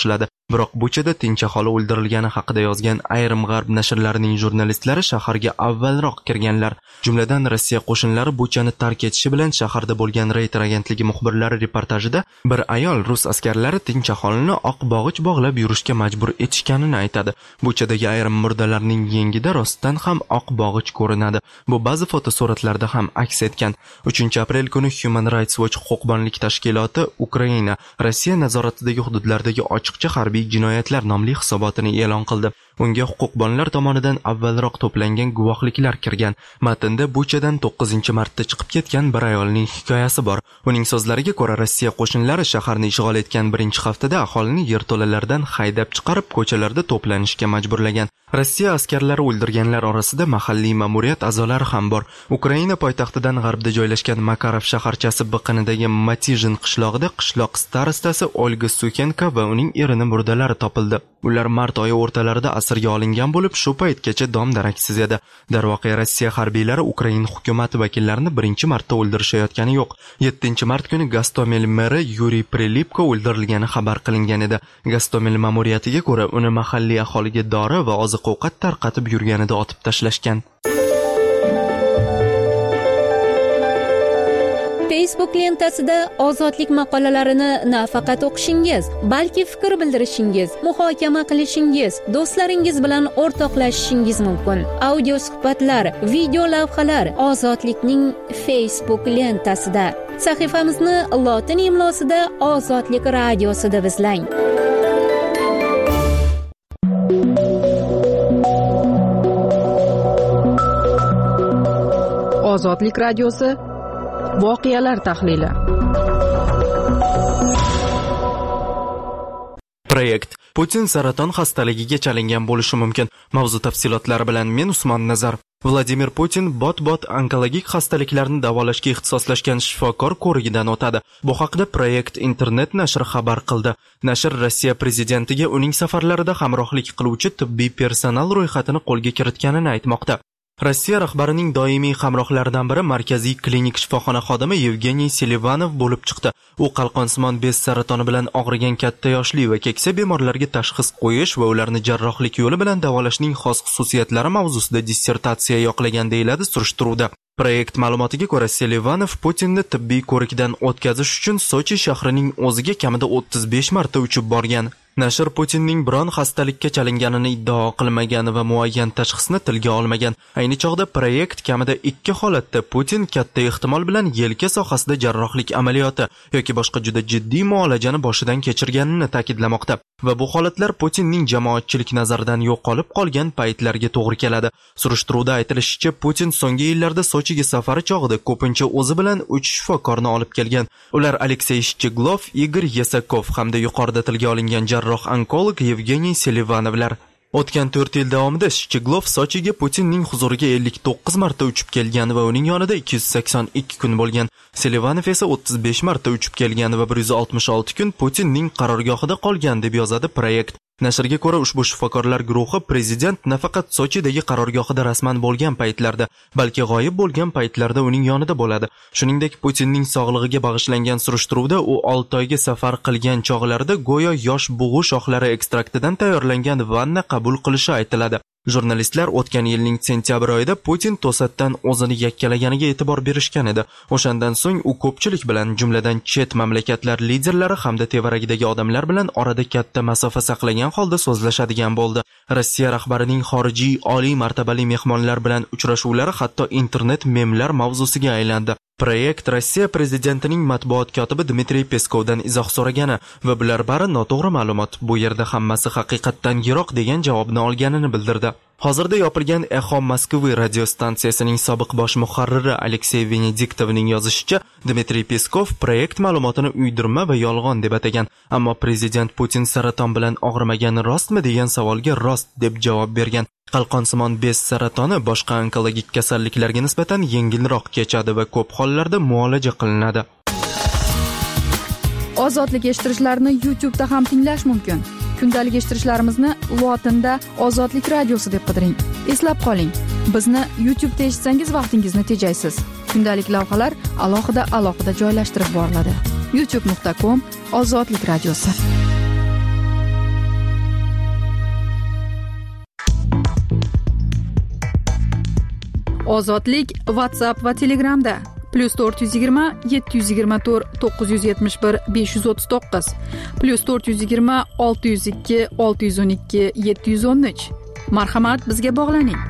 Biroq Buchada tinch aholi o'ldirilgani haqida yozgan ayrim g'arb nashrlarining jurnalistlari shaharga avvalroq kirganlar. Jumladan Rossiya qo'shinlari Buchani tark etishi bilan shaharda bo'lgan Reuters agentligi muxbirlari reportajida bir ayol rus askarlari tinch aholini oq bog'ich bog'lab yurishga majbur etishganini aytadi. Buchadagi ayrim murdalarning yengida rostdan ham oq bog'ich ko'rinadi. Bu ba'zi fotosuratlarda ham aks etgan. uchinchi aprel kuni Human Rights Watch huquqbonlik tashkiloti Ukraina, Rossiya nazoratidagi hududlardagi ochiqcha harbiy jinoyatlar nomli hisobotini e'lon qildi. Unga huquqbonlar tomonidan avvalroq to'plangan guvohliklar kirgan. Matnda Buchadan to'qqizinchi martda chiqib ketgan bir ayolning hikoyasi bor. Uning so'zlariga ko'ra, Rossiya qo'shinlari shaharni ishg'ol etgan birinchi haftada aholini yerto'lalardan haydab chiqarib, ko'chalarda to'planishga majburlagan. Rossiya askarlari o'ldirganlar orasida mahalliy ma'muriyat a'zolari ham bor. Ukraina poytaxtidan g'arbda joylashgan Makarov shaharchasi biqinidagi Matijin qishlog'ida qishloq starostasi Olga Sukenka va uning erining murdalari topildi. Ular mart oyi o'rtalarida asirga olingan bo'lib, shu paytgacha dom-daraksiz edi. Darvoqe Rossiya harbiylari Ukraina hukumati vakillarini birinchi marta o'ldirishayotgani yo'q. yettinchi mart kuni Gostomel meri Yuriy Prilipko o'ldirilgani xabar qilingan edi. Gostomel ma'muriyatiga ko'ra, uni mahalliy aholiga dori va oziq-ovqat tarqatib yurganida otib tashlashgan. Facebook lentasida ozodlik maqolalarini nafaqat o'qishingiz, balki fikr bildirishingiz, muhokama qilishingiz, do'stlaringiz bilan o'rtoqlashishingiz mumkin. Audio suhbatlar, video lavhalar Ozodlikning Facebook lentasida. Sahifamizni lotin imlosida Ozodlik radiosi deb izlang. Ozodlik radiosi voqealar tahlili. Proyekt Putin saraton xastaligiga chalingan bo'lishi mumkin. Mavzu tafsilotlari bilan men Usmon Nazar. Vladimir Putin bot-bot onkologik xastaliklarni davolashga ixtisoslashgan shifokor ko'rigidan o'tadi. Bu haqda Proyekt internet nashri xabar qildi. Nashr Rossiya prezidentiga uning safarlarida hamrohlik qiluvchi tibbiy personal ro'yxatini qo'lga kiritganini aytmoqda. Rossiya rahbarining doimiy hamrohlaridan biri markaziy klinik shifoxona xodimi Yevgeniy Selivanov bo'lib chiqdi. U qalqonsimon bez saratoni bilan og'rigan katta yoshli va keksa bemorlarga tashxis qo'yish va ularni jarrohlik yo'li bilan davolashning xos xususiyatlari mavzusida dissertatsiya yoqlagan deyiladi surishtiruvda. Proyekt ma'lumotiga ko'ra, Selivanov Putinni tibbiy ko'rikdan o'tkazish uchun Sochi shahrining o'ziga kamida o'ttiz besh marta uchib borgan. Nashr Putinning biron xastalikka chalinganini iddao qilmagan va muayyan tashxisni tilga olmagan. Ayni chog'da Proyekt kamida ikki holatda Putin katta ehtimol bilan yelka sohasida jarrohlik amaliyoti yoki boshqa juda jiddiy muolajani boshidan kechirganini ta'kidlamoqda. Va bu holatlar Putinning jamoatchilik nazaridan yo'qolib qolgan paytlarga to'g'ri keladi. Surishtiruvda aytilishicha, Putin so'nggi yillarda Sochiga safari chog'ida ko'pincha o'zi bilan uch shifokorni olib kelgan. Ular Aleksey Shcheglov, Igor Yesakov hamda yuqorida tilga olingan jarroh onkolog Yevgeniy Selivanovlar. O'tgan to'rt yil davomida Shcheglov Sochiga Putinning huzuriga ellik to'qqiz marta uchib kelgan va uning yonida ikki yuz sakson ikki kun bo'lgan. Selivanov esa o'ttiz besh marta uchib kelgan va bir yuz oltmish olti kun Putinning qarorgohida qolgan deb yozadi Proyekt. Nashrga ko'ra, ushbu shifokorlar guruhi prezident nafaqat Sochidagi qarorgohida rasman bo'lgan paytlarda, balki g'oyib bo'lgan paytlarda uning yonida bo'ladi. Shuningdek, Putinning sog'lig'iga bag'ishlangan surishtiruvda u olti oyga safar qilgan chog'larida go'yo yosh bug'u shoxlari ekstraktidan tayyorlangan vanna qabul qilishi aytiladi. Jurnalistlar o'tgan yilning sentyabr oyida Putin to'satdan o'zini yakkalaganiga e'tibor berishgan edi. O'shandan so'ng u ko'pchilik bilan, jumladan chet mamlakatlar liderlari hamda tevaragidagi odamlar bilan orada katta masofa saqlagan holda so'zlashadigan bo'ldi. Rossiya rahbarining xorijiy oliy martabali mehmonlar bilan uchrashuvlari hatto internet memlar mavzusiga aylandi. Proyekt Rossiya prezidentining matbuot kotibi Dmitriy Peskovdan izoh so'ragani va bular bari noto'g'ri ma'lumot. Bu yerda hammasi haqiqatdan yiroq degan javobni olganini bildirdi. Hozirda yopilgan Echo Moskva radiostansiyasining sobiq bosh muharriri Aleksey Venediktovning yozishicha, Dmitriy Peskov Proyekt ma'lumotini uydirma va yolg'on deb atagan. Ammo prezident Putin saraton bilan og'rimagani rostmi degan savolga rost deb javob bergan. Qalqonsimon bez saratoni boshqa onkologik kasalliklarga nisbatan yengilroq kechadi va ko'p hollarda muolaja qilinadi. Ozodlik eshittirishlarni YouTube'da ham tinglash mumkin. Kundalik eshittirishlarimizni lotinda Ozodlik radiosi deb qidiring. Eslab qoling, bizni YouTube'da eshitsangiz vaqtingizni tejaysiz. Kundalik lavhalar alohida alohida joylashtirib boriladi. youtube nuqta com Ozodlik radiosi. Ozodlik WhatsApp va Telegramda plus to'rt yuz yigirma yetti yuz yigirma to'rt to'qqiz yuz yetmish bir besh yuz o'ttiz to'qqiz plus to'rt yuz yigirma olti yuz ikki olti yuz o'n ikki yetti yuz o'n uch. Marhamat, bizga bog'laning.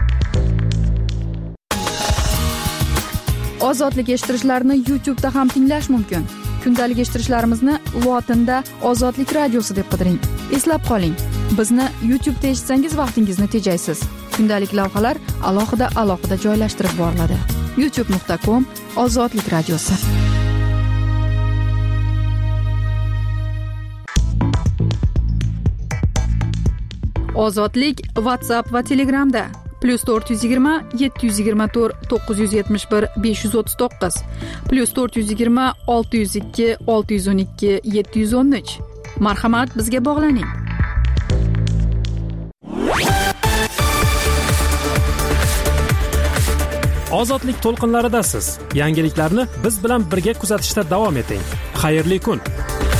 Ozodlik eshittirishlarni YouTube'da ham tinglash mumkin. Kundalik eshittirishlarimizni lotinda Ozodlik radiosi deb qidiring. Eslab qoling, bizni YouTube'da eshitsangiz vaqtingizni tejaysiz. Kundalik lavhalar alohida alohida joylashtirib boriladi. youtube nuqta com Ozodlik radiosi. Ozodlik WhatsApp va Telegramda plus to'rt yuz yigirma yetti yuz yigirma to'rt to'qqiz yuz yetmish bir besh yuz o'ttiz to'qqiz plus to'rt yuz yigirma olti yuz ikki olti yuz o'n ikki yetti yuz o'n uch. Marhamat, bizga bog'laning. Ozodlik to'lqinlaridasiz. Yangiliklarni biz bilan birga kuzatishda davom eting. Xayrli kun.